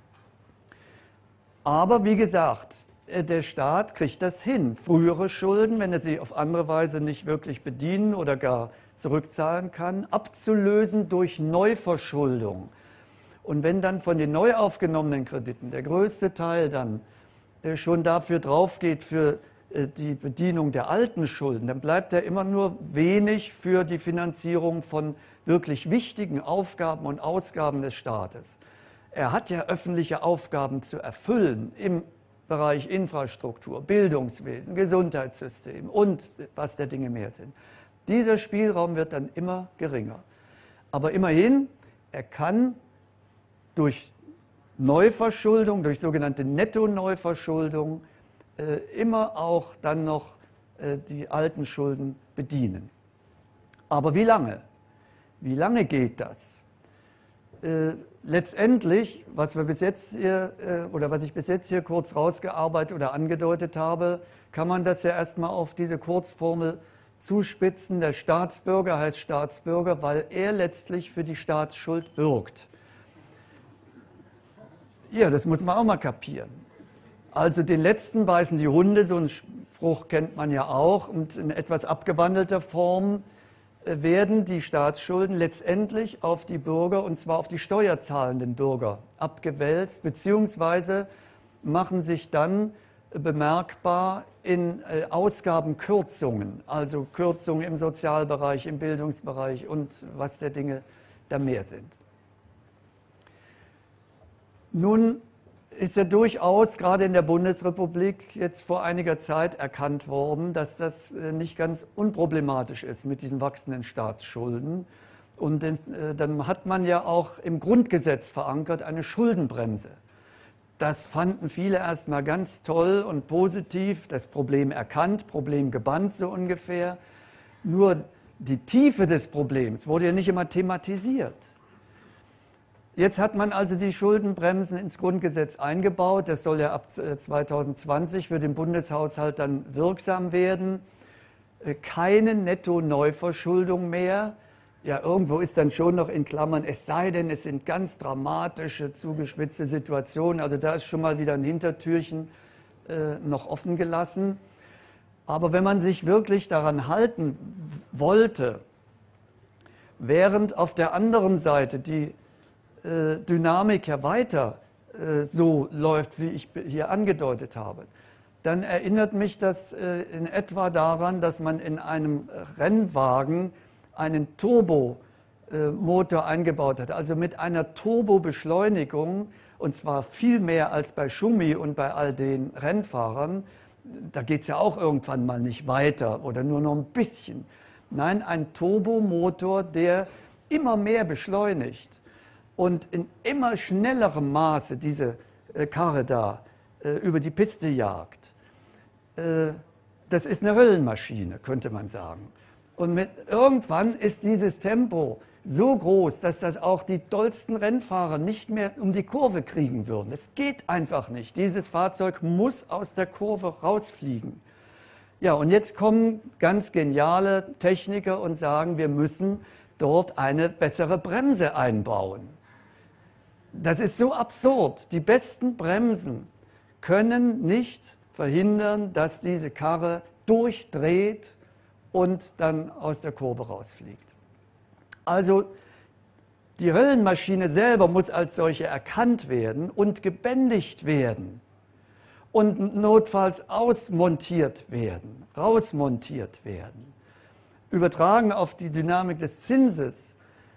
Aber wie gesagt, der Staat kriegt das hin, frühere Schulden, wenn er sie auf andere Weise nicht wirklich bedienen oder gar zurückzahlen kann, abzulösen durch Neuverschuldung. Und wenn dann von den neu aufgenommenen Krediten der größte Teil dann schon dafür drauf geht für die Bedienung der alten Schulden, dann bleibt ja immer nur wenig für die Finanzierung von wirklich wichtigen Aufgaben und Ausgaben des Staates. Er hat ja öffentliche Aufgaben zu erfüllen im Bereich Infrastruktur, Bildungswesen, Gesundheitssystem und was der Dinge mehr sind. Dieser Spielraum wird dann immer geringer. Aber immerhin, er kann durch Neuverschuldung, durch sogenannte Netto-Neuverschuldung, äh, immer auch dann noch äh, die alten Schulden bedienen. Aber wie lange? Wie lange geht das? Äh, letztendlich, was wir bis jetzt hier, äh, oder was ich bis jetzt hier kurz rausgearbeitet oder angedeutet habe, kann man das ja erstmal auf diese Kurzformel zuspitzen. Der Staatsbürger heißt Staatsbürger, weil er letztlich für die Staatsschuld bürgt. Ja, das muss man auch mal kapieren. Also den Letzten beißen die Hunde, so einen Spruch kennt man ja auch, und in etwas abgewandelter Form werden die Staatsschulden letztendlich auf die Bürger, und zwar auf die steuerzahlenden Bürger, abgewälzt, beziehungsweise machen sich dann bemerkbar in Ausgabenkürzungen, also Kürzungen im Sozialbereich, im Bildungsbereich und was der Dinge da mehr sind. Nun ist ja durchaus gerade in der Bundesrepublik jetzt vor einiger Zeit erkannt worden, dass das nicht ganz unproblematisch ist mit diesen wachsenden Staatsschulden. Und dann hat man ja auch im Grundgesetz verankert eine Schuldenbremse. Das fanden viele erstmal ganz toll und positiv, das Problem erkannt, Problem gebannt so ungefähr. Nur die Tiefe des Problems wurde ja nicht immer thematisiert. Jetzt hat man also die Schuldenbremsen ins Grundgesetz eingebaut. Das soll ja ab zweitausendzwanzig für den Bundeshaushalt dann wirksam werden. Keine Netto-Neuverschuldung mehr. Ja, irgendwo ist dann schon noch in Klammern, es sei denn, es sind ganz dramatische, zugespitzte Situationen. Also da ist schon mal wieder ein Hintertürchen äh, noch offen gelassen. Aber wenn man sich wirklich daran halten wollte, während auf der anderen Seite die Dynamik ja weiter äh, so läuft, wie ich hier angedeutet habe, dann erinnert mich das äh, in etwa daran, dass man in einem Rennwagen einen Turbomotor äh, eingebaut hat, also mit einer Turbobeschleunigung, und zwar viel mehr als bei Schumi und bei all den Rennfahrern. Da geht es ja auch irgendwann mal nicht weiter oder nur noch ein bisschen. Nein, ein Turbomotor, der immer mehr beschleunigt und in immer schnellerem Maße diese äh, Karre da äh, über die Piste jagt. Äh, das ist eine Höllenmaschine, könnte man sagen. Und mit, irgendwann ist dieses Tempo so groß, dass das auch die dollsten Rennfahrer nicht mehr um die Kurve kriegen würden. Es geht einfach nicht. Dieses Fahrzeug muss aus der Kurve rausfliegen. Ja, und jetzt kommen ganz geniale Techniker und sagen, wir müssen dort eine bessere Bremse einbauen. Das ist so absurd. Die besten Bremsen können nicht verhindern, dass diese Karre durchdreht und dann aus der Kurve rausfliegt. Also die Höllenmaschine selber muss als solche erkannt werden und gebändigt werden und notfalls ausmontiert werden, rausmontiert werden. Übertragen auf die Dynamik des Zinses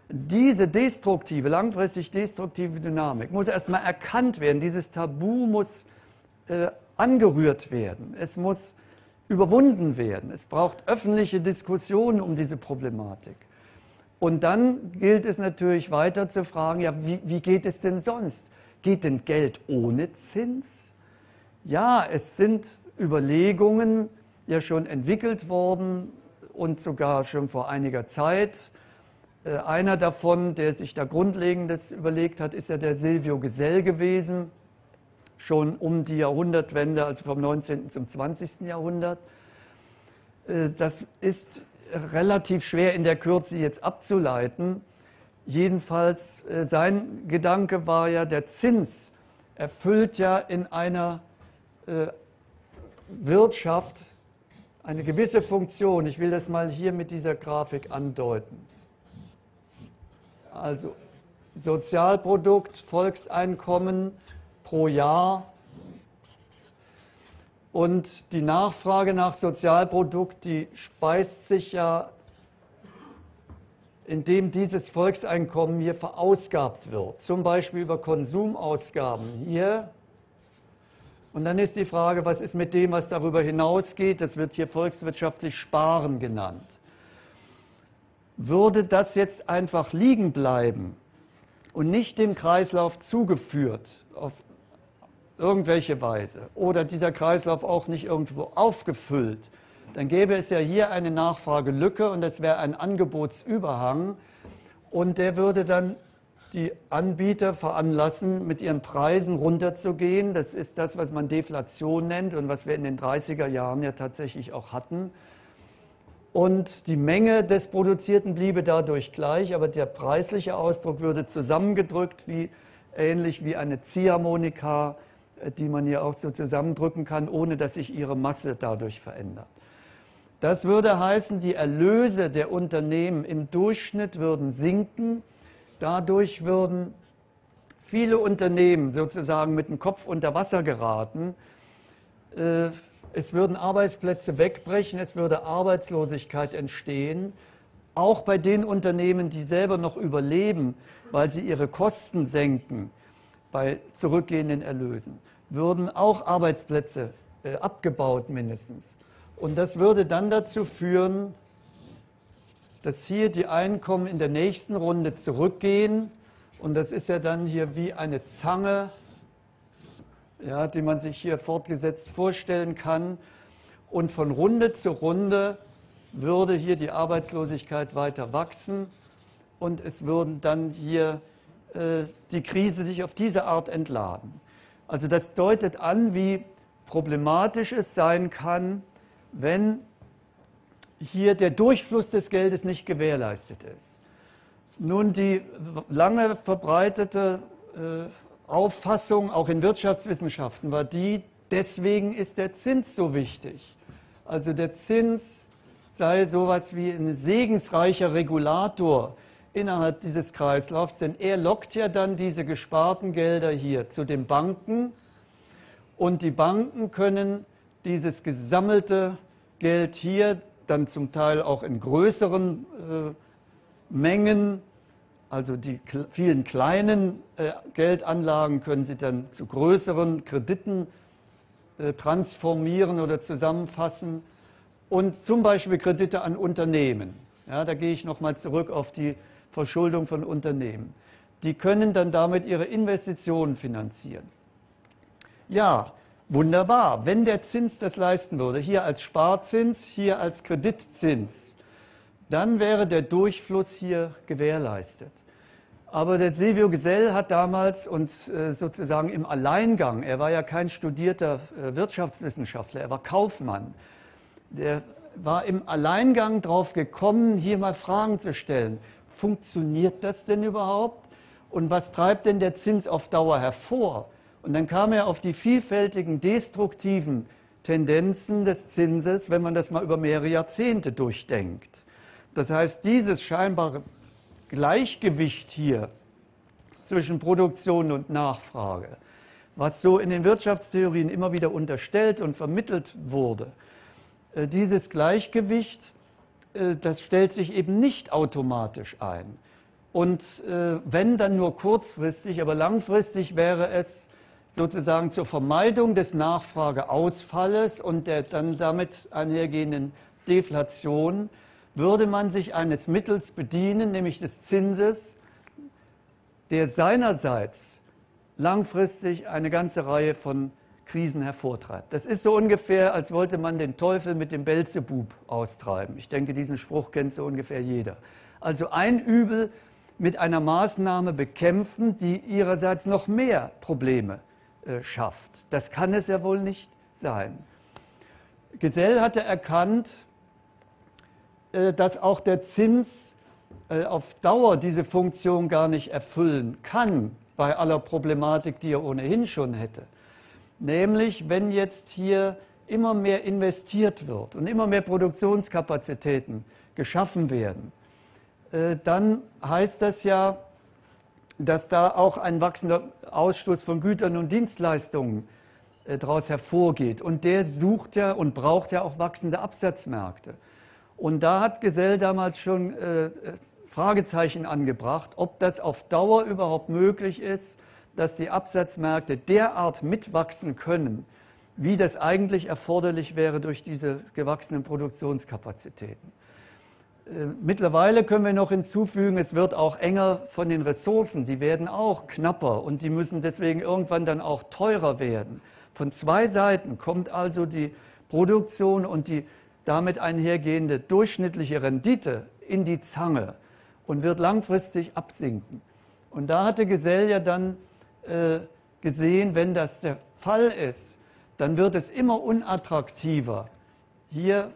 diese destruktive, langfristig destruktive Dynamik muss erstmal erkannt werden. Dieses Tabu muss äh, angerührt werden. Es muss überwunden werden. Es braucht öffentliche Diskussionen um diese Problematik. Und dann gilt es natürlich weiter zu fragen, ja, wie, wie geht es denn sonst? Geht denn Geld ohne Zins? Ja, es sind Überlegungen ja schon entwickelt worden und sogar schon vor einiger Zeit. Äh, einer davon, der sich da Grundlegendes überlegt hat, ist ja der Silvio Gesell gewesen, schon um die Jahrhundertwende, also vom neunzehnten zum zwanzigsten Jahrhundert. Äh, das ist relativ schwer in der Kürze jetzt abzuleiten. Jedenfalls, äh, sein Gedanke war ja, der Zins erfüllt ja in einer äh, Wirtschaft eine gewisse Funktion. Ich will das mal hier mit dieser Grafik andeuten. Also Sozialprodukt, Volkseinkommen pro Jahr. Und die Nachfrage nach Sozialprodukt, die speist sich ja, indem dieses Volkseinkommen hier verausgabt wird. Zum Beispiel über Konsumausgaben hier. Und dann ist die Frage, was ist mit dem, was darüber hinausgeht? Das wird hier volkswirtschaftlich Sparen genannt. Würde das jetzt einfach liegen bleiben und nicht dem Kreislauf zugeführt auf irgendwelche Weise oder dieser Kreislauf auch nicht irgendwo aufgefüllt, dann gäbe es ja hier eine Nachfragelücke und das wäre ein Angebotsüberhang und der würde dann die Anbieter veranlassen, mit ihren Preisen runterzugehen. Das ist das, was man Deflation nennt und was wir in den dreißiger Jahren ja tatsächlich auch hatten. Und die Menge des Produzierten bliebe dadurch gleich, aber der preisliche Ausdruck würde zusammengedrückt, wie, ähnlich wie eine Ziehharmonika, die man hier auch so zusammendrücken kann, ohne dass sich ihre Masse dadurch verändert. Das würde heißen, die Erlöse der Unternehmen im Durchschnitt würden sinken. Dadurch würden viele Unternehmen sozusagen mit dem Kopf unter Wasser geraten. Es würden Arbeitsplätze wegbrechen, es würde Arbeitslosigkeit entstehen. Auch bei den Unternehmen, die selber noch überleben, weil sie ihre Kosten senken bei zurückgehenden Erlösen, würden auch Arbeitsplätze äh, abgebaut mindestens. Und das würde dann dazu führen, dass hier die Einkommen in der nächsten Runde zurückgehen. Und das ist ja dann hier wie eine Zange, ja, die man sich hier fortgesetzt vorstellen kann. Und von Runde zu Runde würde hier die Arbeitslosigkeit weiter wachsen und es würden dann hier äh, die Krise sich auf diese Art entladen. Also das deutet an, wie problematisch es sein kann, wenn hier der Durchfluss des Geldes nicht gewährleistet ist. Nun, die lange verbreitete äh, Auffassung, auch in Wirtschaftswissenschaften, war die, deswegen ist der Zins so wichtig. Also der Zins sei sowas wie ein segensreicher Regulator innerhalb dieses Kreislaufs, denn er lockt ja dann diese gesparten Gelder hier zu den Banken und die Banken können dieses gesammelte Geld hier dann zum Teil auch in größeren äh, Mengen, also die vielen kleinen äh, Geldanlagen können sie dann zu größeren Krediten äh, transformieren oder zusammenfassen und zum Beispiel Kredite an Unternehmen. Ja, da gehe ich nochmal zurück auf die Verschuldung von Unternehmen. Die können dann damit ihre Investitionen finanzieren. Ja, wunderbar, wenn der Zins das leisten würde, hier als Sparzins, hier als Kreditzins, dann wäre der Durchfluss hier gewährleistet. Aber der Silvio Gesell hat damals und äh, sozusagen im Alleingang, er war ja kein studierter äh, Wirtschaftswissenschaftler, er war Kaufmann, der war im Alleingang drauf gekommen, hier mal Fragen zu stellen. Funktioniert das denn überhaupt? Und was treibt denn der Zins auf Dauer hervor? Und dann kam er auf die vielfältigen destruktiven Tendenzen des Zinses, wenn man das mal über mehrere Jahrzehnte durchdenkt. Das heißt, dieses scheinbare Gleichgewicht hier zwischen Produktion und Nachfrage, was so in den Wirtschaftstheorien immer wieder unterstellt und vermittelt wurde, dieses Gleichgewicht, das stellt sich eben nicht automatisch ein. Und äh, wenn, dann nur kurzfristig, aber langfristig wäre es sozusagen zur Vermeidung des Nachfrageausfalles und der dann damit einhergehenden Deflation, würde man sich eines Mittels bedienen, nämlich des Zinses, der seinerseits langfristig eine ganze Reihe von Krisen hervortreibt. Das ist so ungefähr, als wollte man den Teufel mit dem Beelzebub austreiben. Ich denke, diesen Spruch kennt so ungefähr jeder. Also ein Übel mit einer Maßnahme bekämpfen, die ihrerseits noch mehr Probleme äh, schafft. Das kann es ja wohl nicht sein. Gesell hatte erkannt, äh, dass auch der Zins äh, auf Dauer diese Funktion gar nicht erfüllen kann, bei aller Problematik, die er ohnehin schon hätte. Nämlich, wenn jetzt hier immer mehr investiert wird und immer mehr Produktionskapazitäten geschaffen werden, äh, dann heißt das ja, dass da auch ein wachsender Ausstoß von Gütern und Dienstleistungen äh, daraus hervorgeht. Und der sucht ja und braucht ja auch wachsende Absatzmärkte. Und da hat Gesell damals schon äh, Fragezeichen angebracht, ob das auf Dauer überhaupt möglich ist, dass die Absatzmärkte derart mitwachsen können, wie das eigentlich erforderlich wäre durch diese gewachsenen Produktionskapazitäten. Mittlerweile können wir noch hinzufügen, es wird auch enger von den Ressourcen, die werden auch knapper und die müssen deswegen irgendwann dann auch teurer werden. Von zwei Seiten kommt also die Produktion und die damit einhergehende durchschnittliche Rendite in die Zange und wird langfristig absinken. Und da hatte Gesell ja dann äh, gesehen, wenn das der Fall ist, dann wird es immer unattraktiver, hier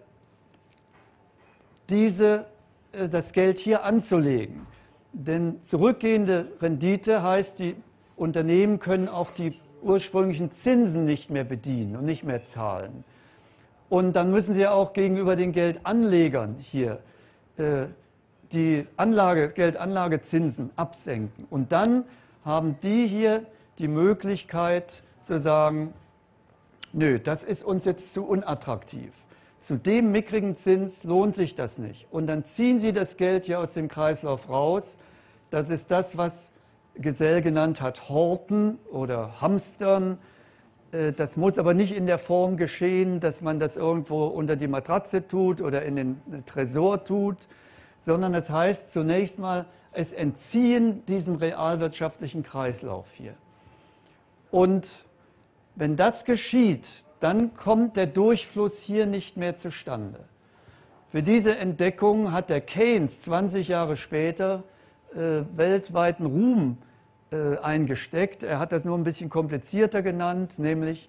diese, äh, das Geld hier anzulegen. Denn zurückgehende Rendite heißt, die Unternehmen können auch die ursprünglichen Zinsen nicht mehr bedienen und nicht mehr zahlen. Und dann müssen sie auch gegenüber den Geldanlegern hier äh, die Anlage, Geldanlagezinsen absenken. Und dann haben die hier die Möglichkeit zu sagen, nö, das ist uns jetzt zu unattraktiv. Zu dem mickrigen Zins lohnt sich das nicht. Und dann ziehen sie das Geld hier aus dem Kreislauf raus. Das ist das, was Gesell genannt hat, Horten oder Hamstern. Das muss aber nicht in der Form geschehen, dass man das irgendwo unter die Matratze tut oder in den Tresor tut, sondern es heißt zunächst mal, es entziehen diesem realwirtschaftlichen Kreislauf hier. Und wenn das geschieht, dann kommt der Durchfluss hier nicht mehr zustande. Für diese Entdeckung hat der Keynes zwanzig Jahre später äh, weltweiten Ruhm äh, eingesteckt. Er hat das nur ein bisschen komplizierter genannt, nämlich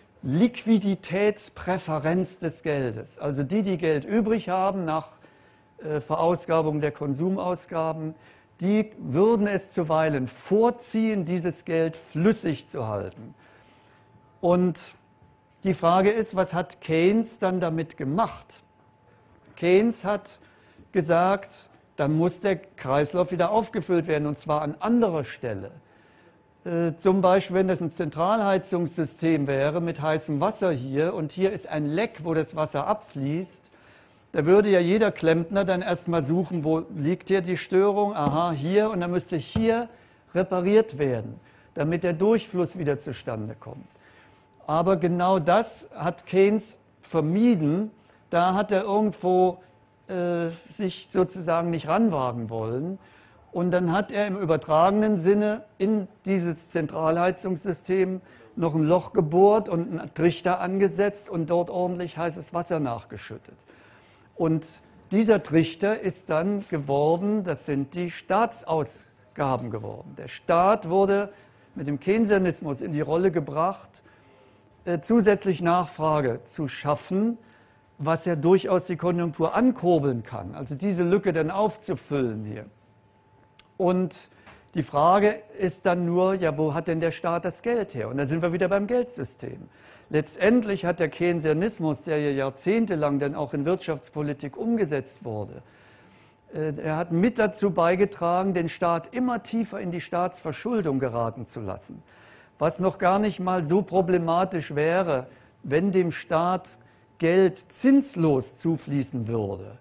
Liquiditätspräferenz des Geldes. Also die, die Geld übrig haben nach äh, Verausgabung der Konsumausgaben, die würden es zuweilen vorziehen, dieses Geld flüssig zu halten. Und die Frage ist, was hat Keynes dann damit gemacht? Keynes hat gesagt, dann muss der Kreislauf wieder aufgefüllt werden, und zwar an anderer Stelle. Äh, zum Beispiel, wenn das ein Zentralheizungssystem wäre mit heißem Wasser hier und hier ist ein Leck, wo das Wasser abfließt, da würde ja jeder Klempner dann erstmal suchen, wo liegt hier die Störung? Aha, hier, und dann müsste hier repariert werden, damit der Durchfluss wieder zustande kommt. Aber genau das hat Keynes vermieden. Da hat er irgendwo äh, sich sozusagen nicht ranwagen wollen. Und dann hat er im übertragenen Sinne in dieses Zentralheizungssystem noch ein Loch gebohrt und einen Trichter angesetzt und dort ordentlich heißes Wasser nachgeschüttet. Und dieser Trichter ist dann geworden, das sind die Staatsausgaben geworden. Der Staat wurde mit dem Keynesianismus in die Rolle gebracht, äh, zusätzlich Nachfrage zu schaffen, was ja durchaus die Konjunktur ankurbeln kann, also diese Lücke dann aufzufüllen hier. Und die Frage ist dann nur, ja, wo hat denn der Staat das Geld her? Und da sind wir wieder beim Geldsystem. Letztendlich hat der Keynesianismus, der ja jahrzehntelang dann auch in Wirtschaftspolitik umgesetzt wurde, äh, er hat mit dazu beigetragen, den Staat immer tiefer in die Staatsverschuldung geraten zu lassen. Was noch gar nicht mal so problematisch wäre, wenn dem Staat Geld zinslos zufließen würde.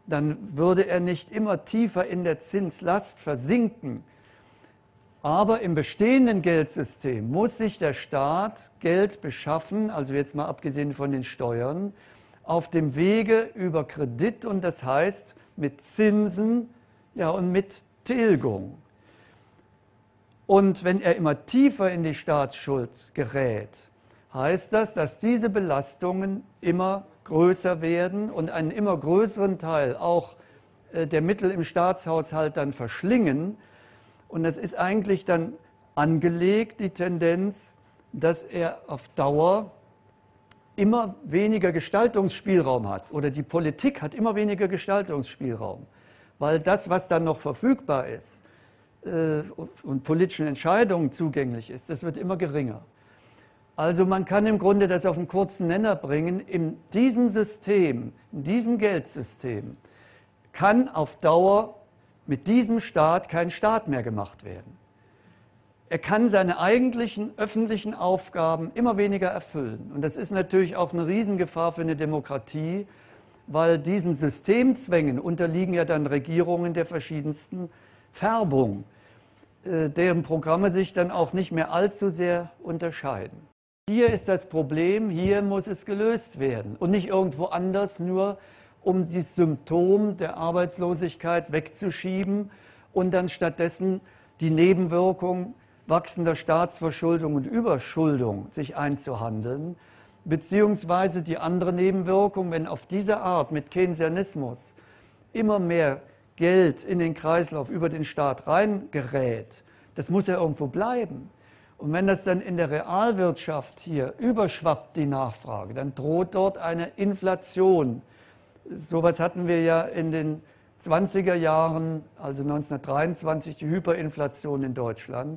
dann würde er nicht immer tiefer in der Zinslast versinken. Aber im bestehenden Geldsystem muss sich der Staat Geld beschaffen, also jetzt mal abgesehen von den Steuern, auf dem Wege über Kredit, und das heißt mit Zinsen, ja, und mit Tilgung. Und wenn er immer tiefer in die Staatsschuld gerät, heißt das, dass diese Belastungen immer größer werden und einen immer größeren Teil auch äh, der Mittel im Staatshaushalt dann verschlingen. Und das ist eigentlich dann angelegt, die Tendenz, dass er auf Dauer immer weniger Gestaltungsspielraum hat, oder die Politik hat immer weniger Gestaltungsspielraum, weil das, was dann noch verfügbar ist äh, und politischen Entscheidungen zugänglich ist, das wird immer geringer. Also man kann im Grunde das auf einen kurzen Nenner bringen: In diesem System, in diesem Geldsystem kann auf Dauer mit diesem Staat kein Staat mehr gemacht werden. Er kann seine eigentlichen öffentlichen Aufgaben immer weniger erfüllen. Und das ist natürlich auch eine Riesengefahr für eine Demokratie, weil diesen Systemzwängen unterliegen ja dann Regierungen der verschiedensten Färbung, äh, deren Programme sich dann auch nicht mehr allzu sehr unterscheiden. Hier ist das Problem, hier muss es gelöst werden und nicht irgendwo anders, nur um das Symptom der Arbeitslosigkeit wegzuschieben und dann stattdessen die Nebenwirkung wachsender Staatsverschuldung und Überschuldung sich einzuhandeln, beziehungsweise die andere Nebenwirkung, wenn auf diese Art mit Keynesianismus immer mehr Geld in den Kreislauf über den Staat reingerät, das muss ja irgendwo bleiben. Und wenn das dann in der Realwirtschaft hier überschwappt, die Nachfrage, dann droht dort eine Inflation. Sowas hatten wir ja in den zwanziger Jahren, also neunzehnhundertdreiundzwanzig, die Hyperinflation in Deutschland.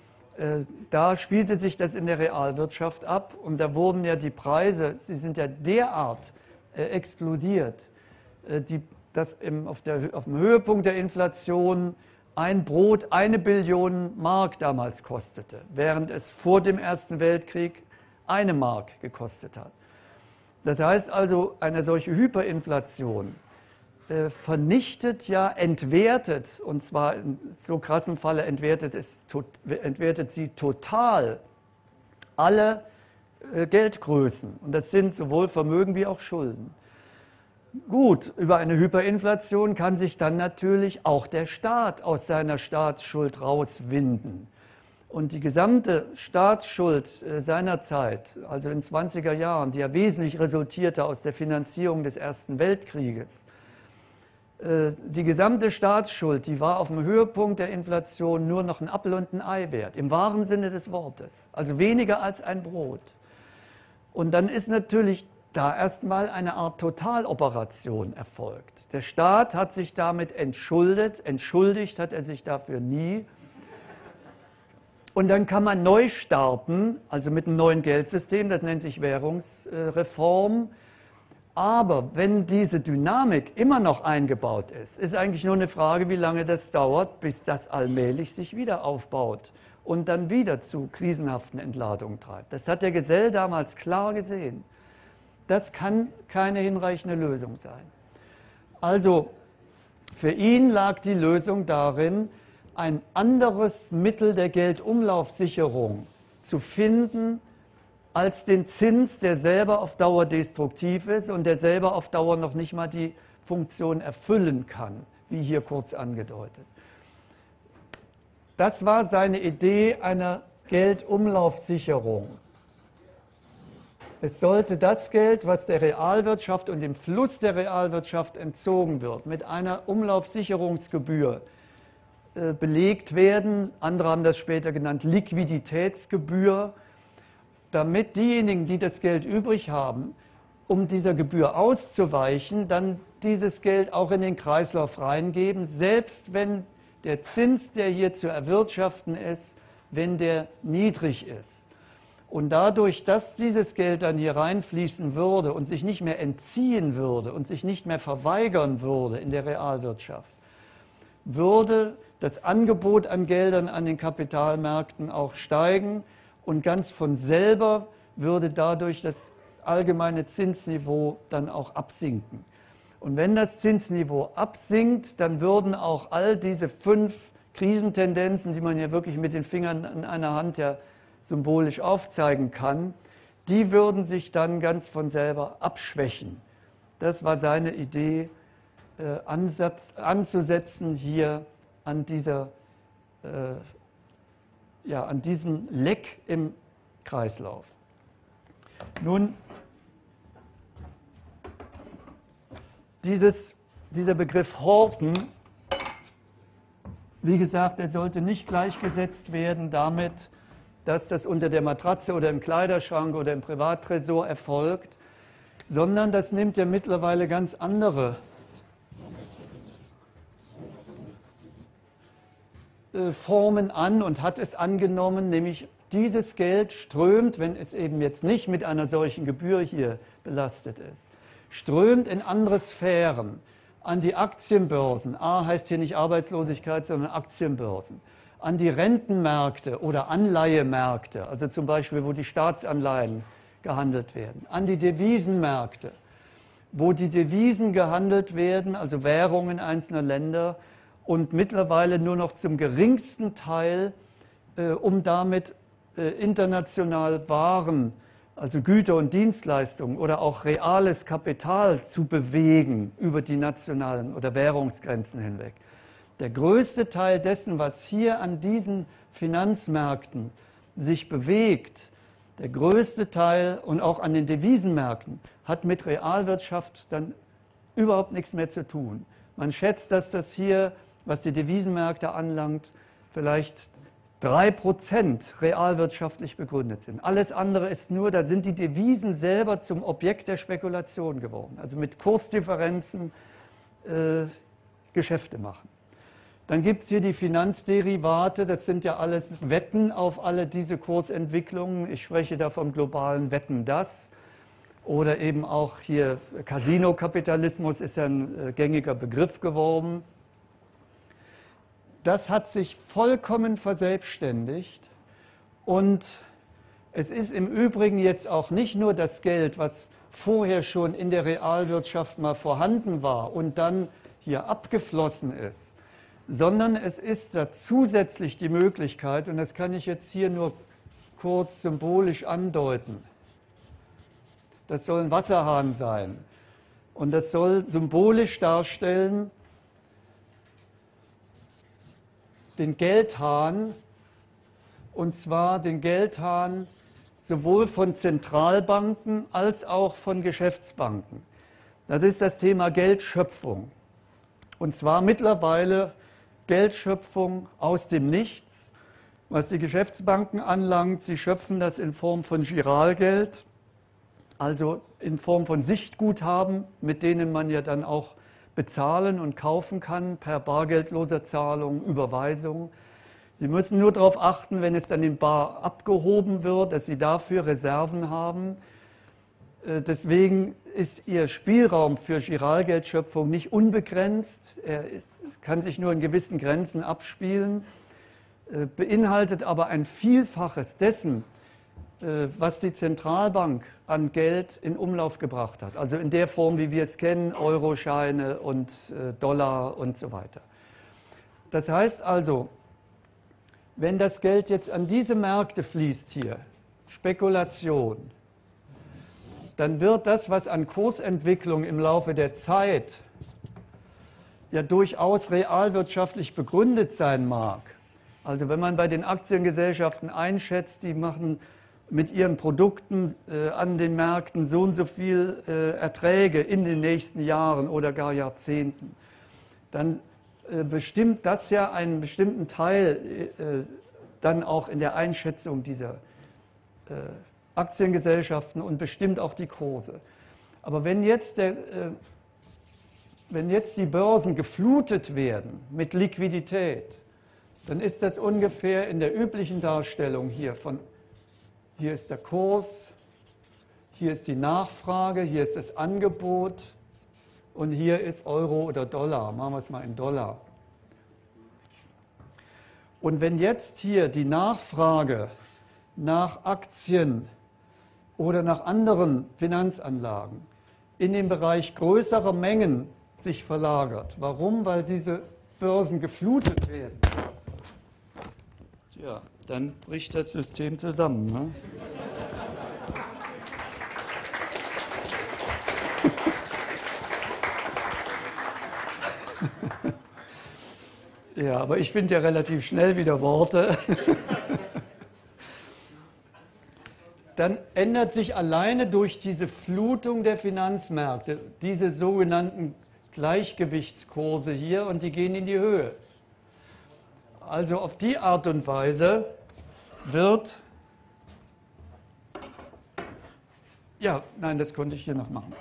Da spielte sich das in der Realwirtschaft ab und da wurden ja die Preise, sie sind ja derart explodiert, die, dass im, auf, der, auf dem Höhepunkt der Inflation ein Brot eine Billion Mark damals kostete, während es vor dem Ersten Weltkrieg eine Mark gekostet hat. Das heißt also, eine solche Hyperinflation äh, vernichtet ja, entwertet, und zwar in so krassem Falle entwertet, es, tot, entwertet sie total alle äh, Geldgrößen. Und das sind sowohl Vermögen wie auch Schulden. Gut, über eine Hyperinflation kann sich dann natürlich auch der Staat aus seiner Staatsschuld rauswinden. Und die gesamte Staatsschuld seiner Zeit, also in den zwanziger Jahren, die ja wesentlich resultierte aus der Finanzierung des Ersten Weltkrieges, die gesamte Staatsschuld, die war auf dem Höhepunkt der Inflation nur noch ein Apfel und ein Ei wert, im wahren Sinne des Wortes, also weniger als ein Brot. Und dann ist natürlich da erstmal eine Art Totaloperation erfolgt. Der Staat hat sich damit entschuldet, entschuldigt hat er sich dafür nie. Und dann kann man neu starten, also mit einem neuen Geldsystem, das nennt sich Währungsreform. Aber wenn diese Dynamik immer noch eingebaut ist, ist eigentlich nur eine Frage, wie lange das dauert, bis das allmählich sich wieder aufbaut und dann wieder zu krisenhaften Entladungen treibt. Das hat der Gesell damals klar gesehen. Das kann keine hinreichende Lösung sein. Also für ihn lag die Lösung darin, ein anderes Mittel der Geldumlaufsicherung zu finden als den Zins, der selber auf Dauer destruktiv ist und der selber auf Dauer noch nicht mal die Funktion erfüllen kann, wie hier kurz angedeutet. Das war seine Idee einer Geldumlaufsicherung. Es sollte das Geld, was der Realwirtschaft und dem Fluss der Realwirtschaft entzogen wird, mit einer Umlaufsicherungsgebühr äh, belegt werden. Andere haben das später genannt Liquiditätsgebühr, damit diejenigen, die das Geld übrig haben, um dieser Gebühr auszuweichen, dann dieses Geld auch in den Kreislauf reingeben, selbst wenn der Zins, der hier zu erwirtschaften ist, wenn der niedrig ist. Und dadurch, dass dieses Geld dann hier reinfließen würde und sich nicht mehr entziehen würde und sich nicht mehr verweigern würde in der Realwirtschaft, würde das Angebot an Geldern an den Kapitalmärkten auch steigen und ganz von selber würde dadurch das allgemeine Zinsniveau dann auch absinken. Und wenn das Zinsniveau absinkt, dann würden auch all diese fünf Krisentendenzen, die man ja wirklich mit den Fingern in einer Hand ja symbolisch aufzeigen kann, die würden sich dann ganz von selber abschwächen. Das war seine Idee, äh, Ansatz, anzusetzen hier an, dieser, äh, ja, an diesem Leck im Kreislauf. Nun, dieses, dieser Begriff Horten, wie gesagt, er sollte nicht gleichgesetzt werden damit, dass das unter der Matratze oder im Kleiderschrank oder im Privattresor erfolgt, sondern das nimmt ja mittlerweile ganz andere äh, Formen an und hat es angenommen, nämlich dieses Geld strömt, wenn es eben jetzt nicht mit einer solchen Gebühr hier belastet ist, strömt in andere Sphären, an die Aktienbörsen, A heißt hier nicht Arbeitslosigkeit, sondern Aktienbörsen, an die Rentenmärkte oder Anleihemärkte, also zum Beispiel, wo die Staatsanleihen gehandelt werden, an die Devisenmärkte, wo die Devisen gehandelt werden, also Währungen einzelner Länder und mittlerweile nur noch zum geringsten Teil, äh, um damit äh, international Waren, also Güter und Dienstleistungen oder auch reales Kapital zu bewegen über die nationalen oder Währungsgrenzen hinweg. Der größte Teil dessen, was hier an diesen Finanzmärkten sich bewegt, der größte Teil und auch an den Devisenmärkten, hat mit Realwirtschaft dann überhaupt nichts mehr zu tun. Man schätzt, dass das hier, was die Devisenmärkte anlangt, vielleicht drei Prozent realwirtschaftlich begründet sind. Alles andere ist nur, da sind die Devisen selber zum Objekt der Spekulation geworden. Also mit Kursdifferenzen äh, Geschäfte machen. Dann gibt es hier die Finanzderivate, das sind ja alles Wetten auf alle diese Kursentwicklungen. Ich spreche da vom globalen Wetten das. Oder eben auch hier Casino-Kapitalismus ist ja ein äh, gängiger Begriff geworden. Das hat sich vollkommen verselbstständigt und es ist im Übrigen jetzt auch nicht nur das Geld, was vorher schon in der Realwirtschaft mal vorhanden war und dann hier abgeflossen ist, sondern es ist da zusätzlich die Möglichkeit, und das kann ich jetzt hier nur kurz symbolisch andeuten, das soll ein Wasserhahn sein und das soll symbolisch darstellen, den Geldhahn, und zwar den Geldhahn sowohl von Zentralbanken als auch von Geschäftsbanken. Das ist das Thema Geldschöpfung. Und zwar mittlerweile Geldschöpfung aus dem Nichts. Was die Geschäftsbanken anlangt, sie schöpfen das in Form von Giralgeld, also in Form von Sichtguthaben, mit denen man ja dann auch bezahlen und kaufen kann per bargeldloser Zahlung, Überweisung. Sie müssen nur darauf achten, wenn es dann in bar abgehoben wird, dass Sie dafür Reserven haben. Deswegen ist Ihr Spielraum für Giralgeldschöpfung nicht unbegrenzt. Er ist, kann sich nur in gewissen Grenzen abspielen, beinhaltet aber ein Vielfaches dessen, was die Zentralbank an Geld in Umlauf gebracht hat. Also in der Form, wie wir es kennen, Euroscheine und Dollar und so weiter. Das heißt also, wenn das Geld jetzt an diese Märkte fließt hier, Spekulation, dann wird das, was an Kursentwicklung im Laufe der Zeit ja durchaus realwirtschaftlich begründet sein mag. Also wenn man bei den Aktiengesellschaften einschätzt, die machen mit ihren Produkten äh, an den Märkten so und so viel äh, Erträge in den nächsten Jahren oder gar Jahrzehnten, dann äh, bestimmt das ja einen bestimmten Teil äh, dann auch in der Einschätzung dieser äh, Aktiengesellschaften und bestimmt auch die Kurse. Aber wenn jetzt, der, äh, wenn jetzt die Börsen geflutet werden mit Liquidität, dann ist das ungefähr in der üblichen Darstellung hier von hier ist der Kurs, hier ist die Nachfrage, hier ist das Angebot und hier ist Euro oder Dollar. Machen wir es mal in Dollar. Und wenn jetzt hier die Nachfrage nach Aktien oder nach anderen Finanzanlagen in den Bereich größerer Mengen sich verlagert. Warum? Weil diese Börsen geflutet werden. Ja, dann bricht das System zusammen. Ne? Ja, aber ich finde ja relativ schnell wieder Worte. Dann ändert sich alleine durch diese Flutung der Finanzmärkte diese sogenannten Gleichgewichtskurse hier und die gehen in die Höhe. Also auf die Art und Weise wird, ja, nein, das konnte ich hier noch machen,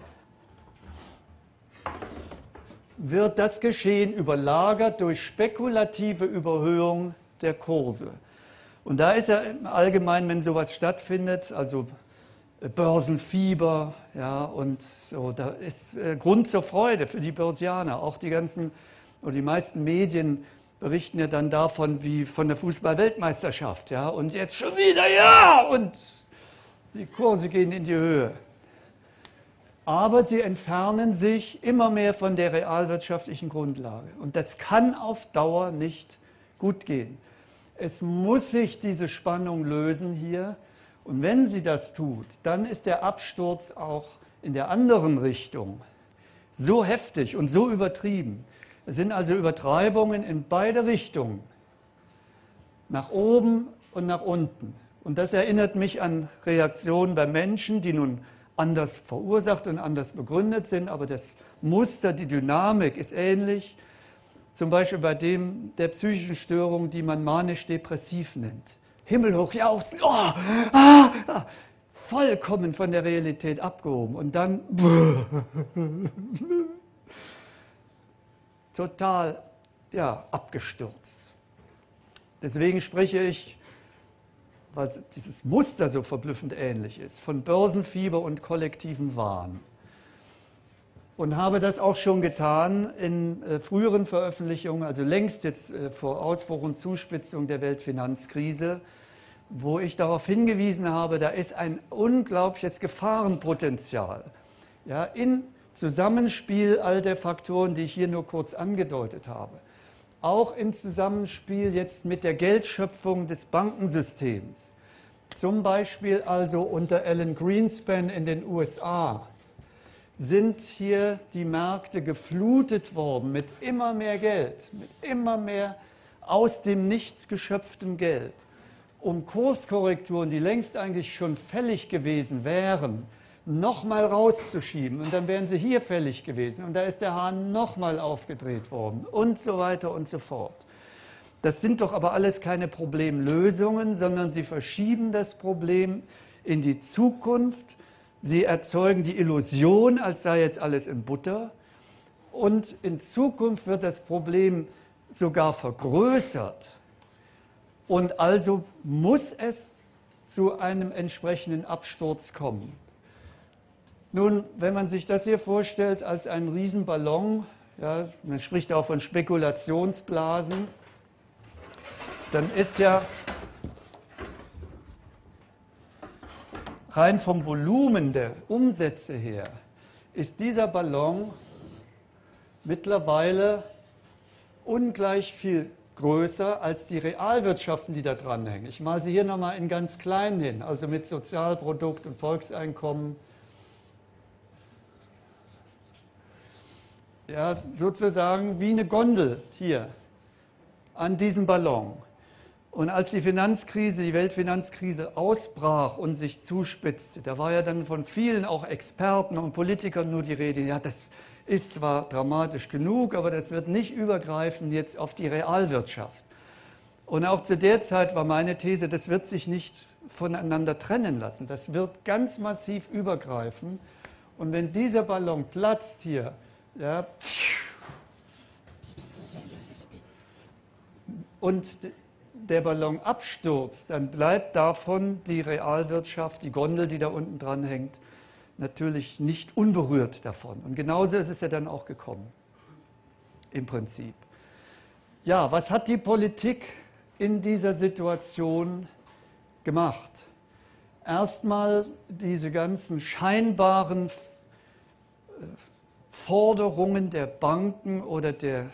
wird das Geschehen überlagert durch spekulative Überhöhung der Kurse. Und da ist ja im Allgemeinen, wenn sowas stattfindet, also Börsenfieber, ja, und so, da ist äh, Grund zur Freude für die Börsianer. Auch die ganzen, oder die meisten Medien berichten ja dann davon, wie von der Fußball-Weltmeisterschaft, ja, und jetzt schon wieder, ja, und die Kurse gehen in die Höhe. Aber sie entfernen sich immer mehr von der realwirtschaftlichen Grundlage. Und das kann auf Dauer nicht gut gehen. Es muss sich diese Spannung lösen hier. Und wenn sie das tut, dann ist der Absturz auch in der anderen Richtung so heftig und so übertrieben. Es sind also Übertreibungen in beide Richtungen, nach oben und nach unten. Und das erinnert mich an Reaktionen bei Menschen, die nun anders verursacht und anders begründet sind, aber das Muster, die Dynamik ist ähnlich, zum Beispiel bei dem der psychischen Störung, die man manisch-depressiv nennt. Himmelhoch jauchzen, oh, ah, ah, vollkommen von der Realität abgehoben und dann total ja, abgestürzt. Deswegen spreche ich, weil dieses Muster so verblüffend ähnlich ist, von Börsenfieber und kollektivem Wahn. Und habe das auch schon getan in äh, früheren Veröffentlichungen, also längst jetzt äh, vor Ausbruch und Zuspitzung der Weltfinanzkrise, wo ich darauf hingewiesen habe, da ist ein unglaubliches Gefahrenpotenzial, ja, in Zusammenspiel all der Faktoren, die ich hier nur kurz angedeutet habe. Auch im Zusammenspiel jetzt mit der Geldschöpfung des Bankensystems. Zum Beispiel also unter Alan Greenspan in den U S A sind hier die Märkte geflutet worden mit immer mehr Geld, mit immer mehr aus dem Nichts geschöpftem Geld, um Kurskorrekturen, die längst eigentlich schon fällig gewesen wären, nochmal rauszuschieben. Und dann wären sie hier fällig gewesen. Und da ist der Hahn nochmal aufgedreht worden und so weiter und so fort. Das sind doch aber alles keine Problemlösungen, sondern sie verschieben das Problem in die Zukunft. Sie erzeugen die Illusion, als sei jetzt alles in Butter. Und in Zukunft wird das Problem sogar vergrößert. Und also muss es zu einem entsprechenden Absturz kommen. Nun, wenn man sich das hier vorstellt als einen Riesenballon, ja, man spricht auch von Spekulationsblasen, dann ist ja rein vom Volumen der Umsätze her, ist dieser Ballon mittlerweile ungleich viel größer als die Realwirtschaften, die da dranhängen. Ich male sie hier nochmal in ganz klein hin, also mit Sozialprodukt und Volkseinkommen. Ja, sozusagen wie eine Gondel hier an diesem Ballon. Und als die Finanzkrise, die Weltfinanzkrise ausbrach und sich zuspitzte, da war ja dann von vielen auch Experten und Politikern nur die Rede, ja, das ist zwar dramatisch genug, aber das wird nicht übergreifen jetzt auf die Realwirtschaft. Und auch zu der Zeit war meine These, das wird sich nicht voneinander trennen lassen. Das wird ganz massiv übergreifen. Und wenn dieser Ballon platzt hier, ja, und der Ballon abstürzt, dann bleibt davon die Realwirtschaft, die Gondel, die da unten dran hängt, natürlich nicht unberührt davon. Und genauso ist es ja dann auch gekommen, im Prinzip. Ja, was hat die Politik in dieser Situation gemacht? Erstmal diese ganzen scheinbaren Forderungen der Banken oder der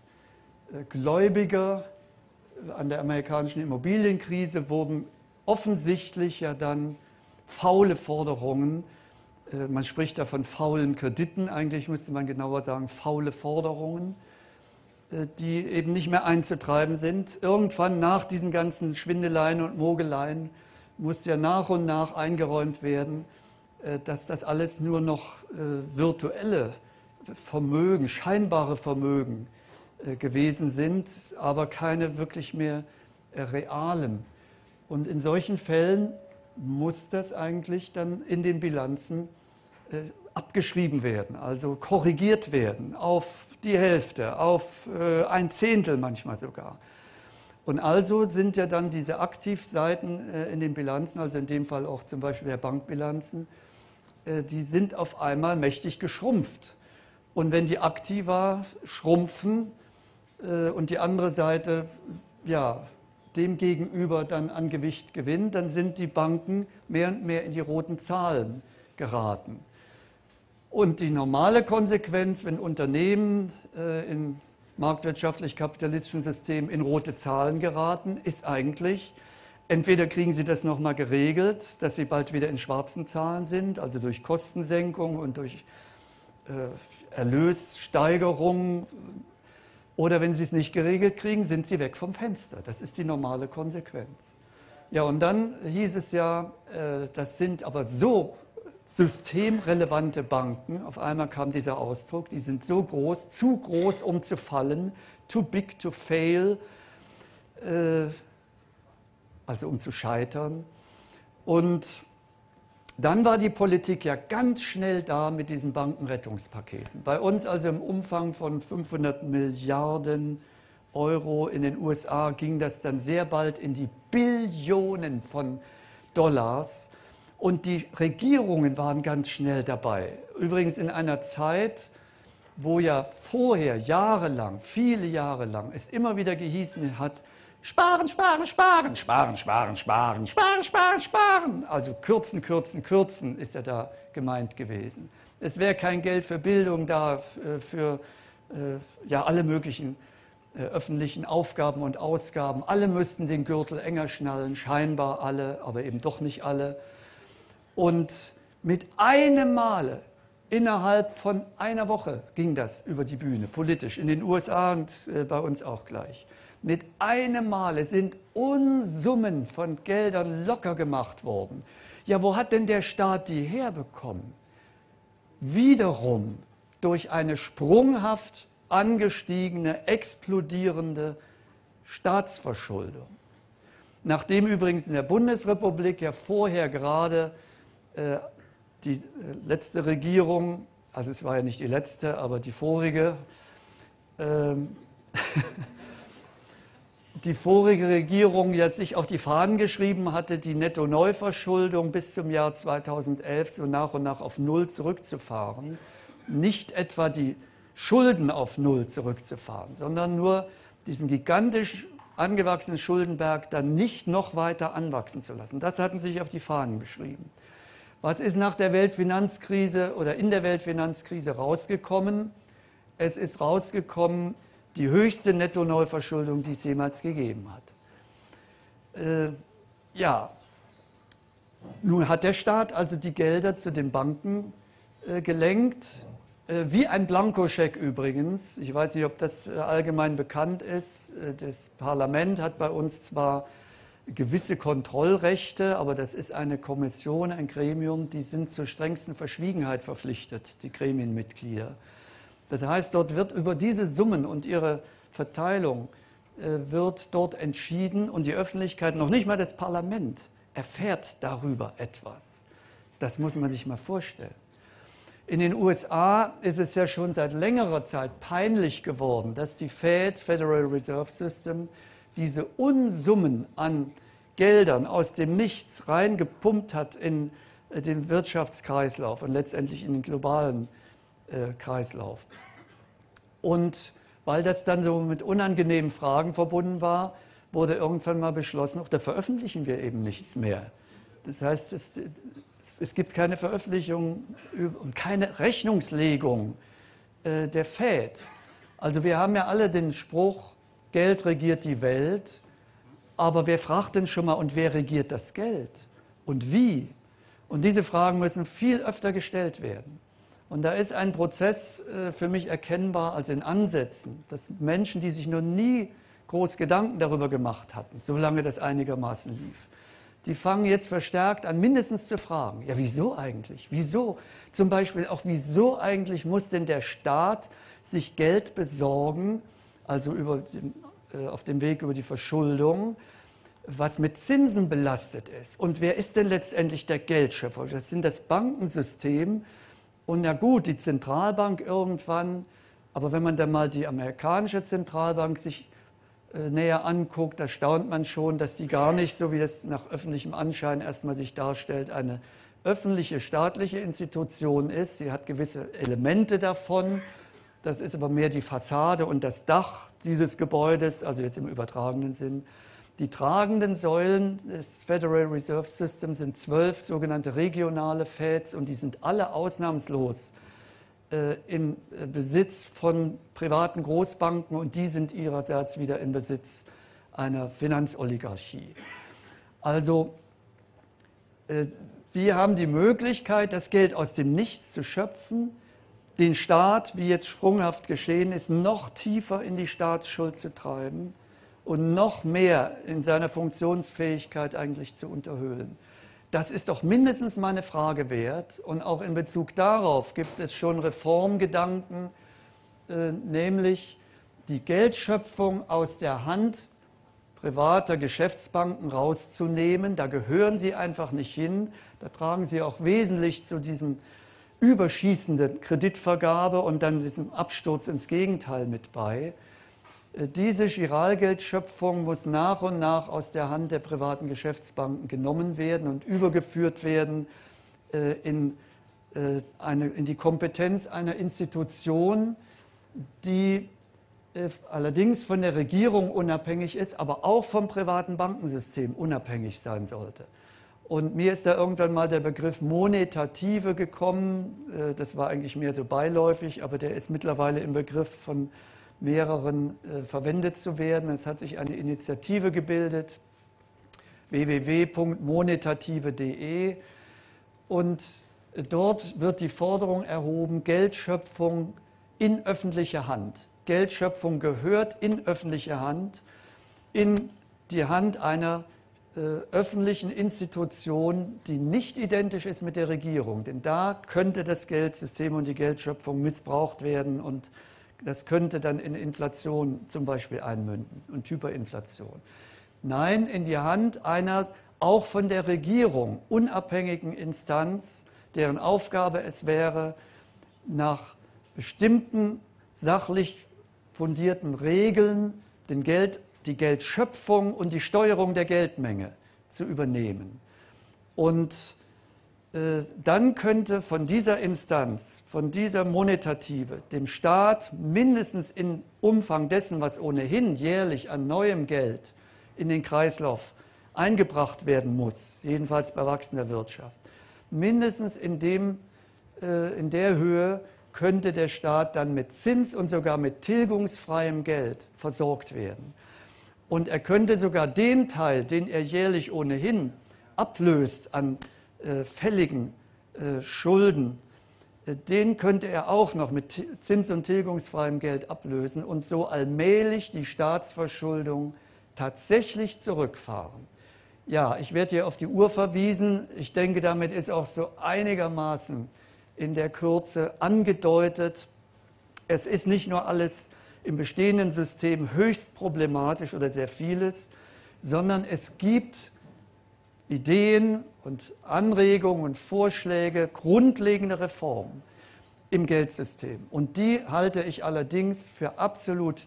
Gläubiger an der amerikanischen Immobilienkrise wurden offensichtlich ja dann faule Forderungen. Man spricht da von faulen Krediten, eigentlich müsste man genauer sagen faule Forderungen, die eben nicht mehr einzutreiben sind. Irgendwann nach diesen ganzen Schwindeleien und Mogeleien musste ja nach und nach eingeräumt werden, dass das alles nur noch virtuelle Vermögen, scheinbare Vermögen gewesen sind, aber keine wirklich mehr realen. Und in solchen Fällen muss das eigentlich dann in den Bilanzen äh, abgeschrieben werden, also korrigiert werden auf die Hälfte, auf äh, ein Zehntel manchmal sogar. Und also sind ja dann diese Aktivseiten äh, in den Bilanzen, also in dem Fall auch zum Beispiel der Bankbilanzen, äh, die sind auf einmal mächtig geschrumpft. Und wenn die Aktiva schrumpfen äh, und die andere Seite, ja, demgegenüber dann an Gewicht gewinnt, dann sind die Banken mehr und mehr in die roten Zahlen geraten. Und die normale Konsequenz, wenn Unternehmen äh, im marktwirtschaftlich-kapitalistischen System in rote Zahlen geraten, ist eigentlich, entweder kriegen sie das nochmal geregelt, dass sie bald wieder in schwarzen Zahlen sind, also durch Kostensenkung und durch äh, Erlössteigerung. Oder wenn sie es nicht geregelt kriegen, sind sie weg vom Fenster. Das ist die normale Konsequenz. Ja, und dann hieß es ja, äh, das sind aber so systemrelevante Banken. Auf einmal kam dieser Ausdruck, die sind so groß, zu groß, um zu fallen, too big to fail, äh, also um zu scheitern. Und dann war die Politik ja ganz schnell da mit diesen Bankenrettungspaketen. Bei uns also im Umfang von fünfhundert Milliarden Euro, in den U S A ging das dann sehr bald in die Billionen von Dollars. Und die Regierungen waren ganz schnell dabei. Übrigens in einer Zeit, wo ja vorher jahrelang, viele Jahre lang, es immer wieder gehießen hat, sparen, sparen, sparen, sparen, sparen, sparen, sparen, sparen, sparen. Also kürzen, kürzen, kürzen ist ja da gemeint gewesen. Es wäre kein Geld für Bildung da, für äh, ja, alle möglichen äh, öffentlichen Aufgaben und Ausgaben. Alle müssten den Gürtel enger schnallen, scheinbar alle, aber eben doch nicht alle. Und mit einem Male, innerhalb von einer Woche ging das über die Bühne, politisch, in den U S A und äh, bei uns auch gleich. Mit einem Male sind Unsummen von Geldern locker gemacht worden. Ja, wo hat denn der Staat die herbekommen? Wiederum durch eine sprunghaft angestiegene, explodierende Staatsverschuldung. Nachdem übrigens in der Bundesrepublik ja vorher gerade äh, die äh, letzte Regierung, also es war ja nicht die letzte, aber die vorige, ähm, die vorige Regierung jetzt sich auf die Fahnen geschrieben hatte, die Netto-Neuverschuldung bis zum Jahr zweitausendelf so nach und nach auf Null zurückzufahren. Nicht etwa die Schulden auf Null zurückzufahren, sondern nur diesen gigantisch angewachsenen Schuldenberg dann nicht noch weiter anwachsen zu lassen. Das hatten sie sich auf die Fahnen geschrieben. Was ist nach der Weltfinanzkrise oder in der Weltfinanzkrise rausgekommen? Es ist rausgekommen, die höchste Netto-Neuverschuldung, die es jemals gegeben hat. Äh, ja, nun hat der Staat also die Gelder zu den Banken äh, gelenkt, äh, wie ein Blankoscheck übrigens. Ich weiß nicht, ob das äh, allgemein bekannt ist. Äh, das Parlament hat bei uns zwar gewisse Kontrollrechte, aber das ist eine Kommission, ein Gremium, die sind zur strengsten Verschwiegenheit verpflichtet, die Gremienmitglieder. Das heißt, dort wird über diese Summen und ihre Verteilung äh, wird dort entschieden und die Öffentlichkeit, noch nicht mal das Parlament, erfährt darüber etwas. Das muss man sich mal vorstellen. In den U S A ist es ja schon seit längerer Zeit peinlich geworden, dass die Fed, Federal Reserve System, diese Unsummen an Geldern aus dem Nichts reingepumpt hat in äh, den Wirtschaftskreislauf und letztendlich in den globalen Kreislauf. Und weil das dann so mit unangenehmen Fragen verbunden war, wurde irgendwann mal beschlossen, auch da veröffentlichen wir eben nichts mehr. Das heißt, es es gibt keine Veröffentlichung und keine Rechnungslegung äh, der F E D. Also wir haben ja alle den Spruch, Geld regiert die Welt, aber wer fragt denn schon mal, und wer regiert das Geld? Und wie? Und diese Fragen müssen viel öfter gestellt werden. Und da ist ein Prozess äh, für mich erkennbar, also in Ansätzen, dass Menschen, die sich noch nie groß Gedanken darüber gemacht hatten, solange das einigermaßen lief, die fangen jetzt verstärkt an, mindestens zu fragen, ja, wieso eigentlich? Wieso? Zum Beispiel auch, wieso eigentlich muss denn der Staat sich Geld besorgen, also über den, äh, auf dem Weg über die Verschuldung, was mit Zinsen belastet ist? Und wer ist denn letztendlich der Geldschöpfer? Das sind das Bankensystem und na gut, die Zentralbank irgendwann, aber wenn man dann mal die amerikanische Zentralbank sich näher anguckt, da staunt man schon, dass die gar nicht, so wie das nach öffentlichem Anschein erstmal sich darstellt, eine öffentliche staatliche Institution ist. Sie hat gewisse Elemente davon, das ist aber mehr die Fassade und das Dach dieses Gebäudes, also jetzt im übertragenen Sinn. Die tragenden Säulen des Federal Reserve System sind zwölf sogenannte regionale F E Ds und die sind alle ausnahmslos im Besitz von privaten Großbanken und die sind ihrerseits wieder im Besitz einer Finanzoligarchie. Also die haben die Möglichkeit, das Geld aus dem Nichts zu schöpfen, den Staat, wie jetzt sprunghaft geschehen ist, noch tiefer in die Staatsschuld zu treiben und noch mehr in seiner Funktionsfähigkeit eigentlich zu unterhöhlen. Das ist doch mindestens mal eine Frage wert. Und auch in Bezug darauf gibt es schon Reformgedanken, äh, nämlich die Geldschöpfung aus der Hand privater Geschäftsbanken rauszunehmen. Da gehören sie einfach nicht hin. Da tragen sie auch wesentlich zu diesem überschießenden Kreditvergabe und dann diesem Absturz ins Gegenteil mit bei. Diese Giralgeldschöpfung muss nach und nach aus der Hand der privaten Geschäftsbanken genommen werden und übergeführt werden äh, in, äh, eine, in die Kompetenz einer Institution, die äh, allerdings von der Regierung unabhängig ist, aber auch vom privaten Bankensystem unabhängig sein sollte. Und mir ist da irgendwann mal der Begriff Monetative gekommen, äh, das war eigentlich mehr so beiläufig, aber der ist mittlerweile im Begriff von mehreren äh, verwendet zu werden. Es hat sich eine Initiative gebildet, w w w punkt monetative punkt de, und äh, dort wird die Forderung erhoben, Geldschöpfung in öffentlicher Hand. Geldschöpfung gehört in öffentliche Hand, in die Hand einer äh, öffentlichen Institution, die nicht identisch ist mit der Regierung. Denn da könnte das Geldsystem und die Geldschöpfung missbraucht werden und das könnte dann in Inflation zum Beispiel einmünden und Hyperinflation. Nein, in die Hand einer auch von der Regierung unabhängigen Instanz, deren Aufgabe es wäre, nach bestimmten sachlich fundierten Regeln den Geld, die Geldschöpfung und die Steuerung der Geldmenge zu übernehmen. Und dann könnte von dieser Instanz, von dieser Monetative, dem Staat mindestens im Umfang dessen, was ohnehin jährlich an neuem Geld in den Kreislauf eingebracht werden muss, jedenfalls bei wachsender Wirtschaft, mindestens in, dem, äh, in der Höhe könnte der Staat dann mit Zins und sogar mit tilgungsfreiem Geld versorgt werden. Und er könnte sogar den Teil, den er jährlich ohnehin ablöst an Äh, fälligen äh, Schulden, äh, den könnte er auch noch mit zins- und tilgungsfreiem Geld ablösen und so allmählich die Staatsverschuldung tatsächlich zurückfahren. Ja, ich werde hier auf die Uhr verwiesen. Ich denke, damit ist auch so einigermaßen in der Kürze angedeutet. Es ist nicht nur alles im bestehenden System höchst problematisch oder sehr vieles, sondern es gibt Ideen und Anregungen und Vorschläge, grundlegende Reformen im Geldsystem. Und die halte ich allerdings für absolut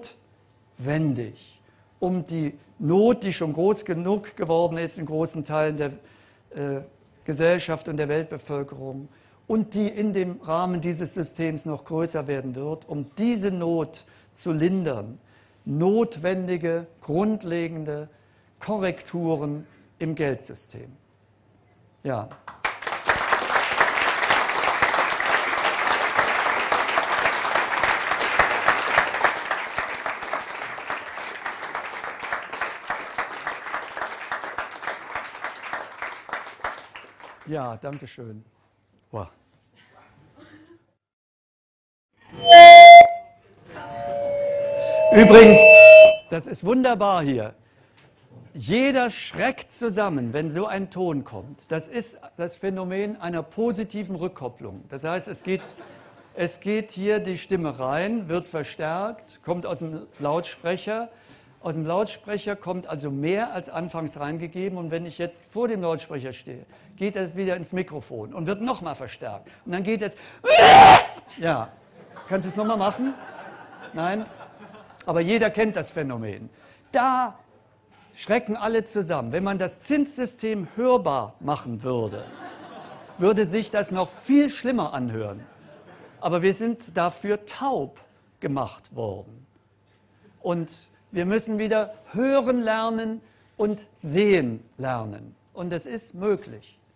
notwendig, um die Not, die schon groß genug geworden ist in großen Teilen der äh, Gesellschaft und der Weltbevölkerung und die in dem Rahmen dieses Systems noch größer werden wird, um diese Not zu lindern, notwendige, grundlegende Korrekturen im Geldsystem. Ja. Ja, danke schön. Wow. Übrigens, das ist wunderbar hier. Jeder schreckt zusammen, wenn so ein Ton kommt. Das ist das Phänomen einer positiven Rückkopplung. Das heißt, es geht, es geht hier die Stimme rein, wird verstärkt, kommt aus dem Lautsprecher. Aus dem Lautsprecher kommt also mehr als anfangs reingegeben. Und wenn ich jetzt vor dem Lautsprecher stehe, geht es wieder ins Mikrofon und wird nochmal verstärkt. Und dann geht es... Ja, kannst du es nochmal machen? Nein? Aber jeder kennt das Phänomen. Da schrecken alle zusammen. Wenn man das Zinssystem hörbar machen würde, würde sich das noch viel schlimmer anhören. Aber wir sind dafür taub gemacht worden. Und wir müssen wieder hören lernen und sehen lernen. Und das ist möglich.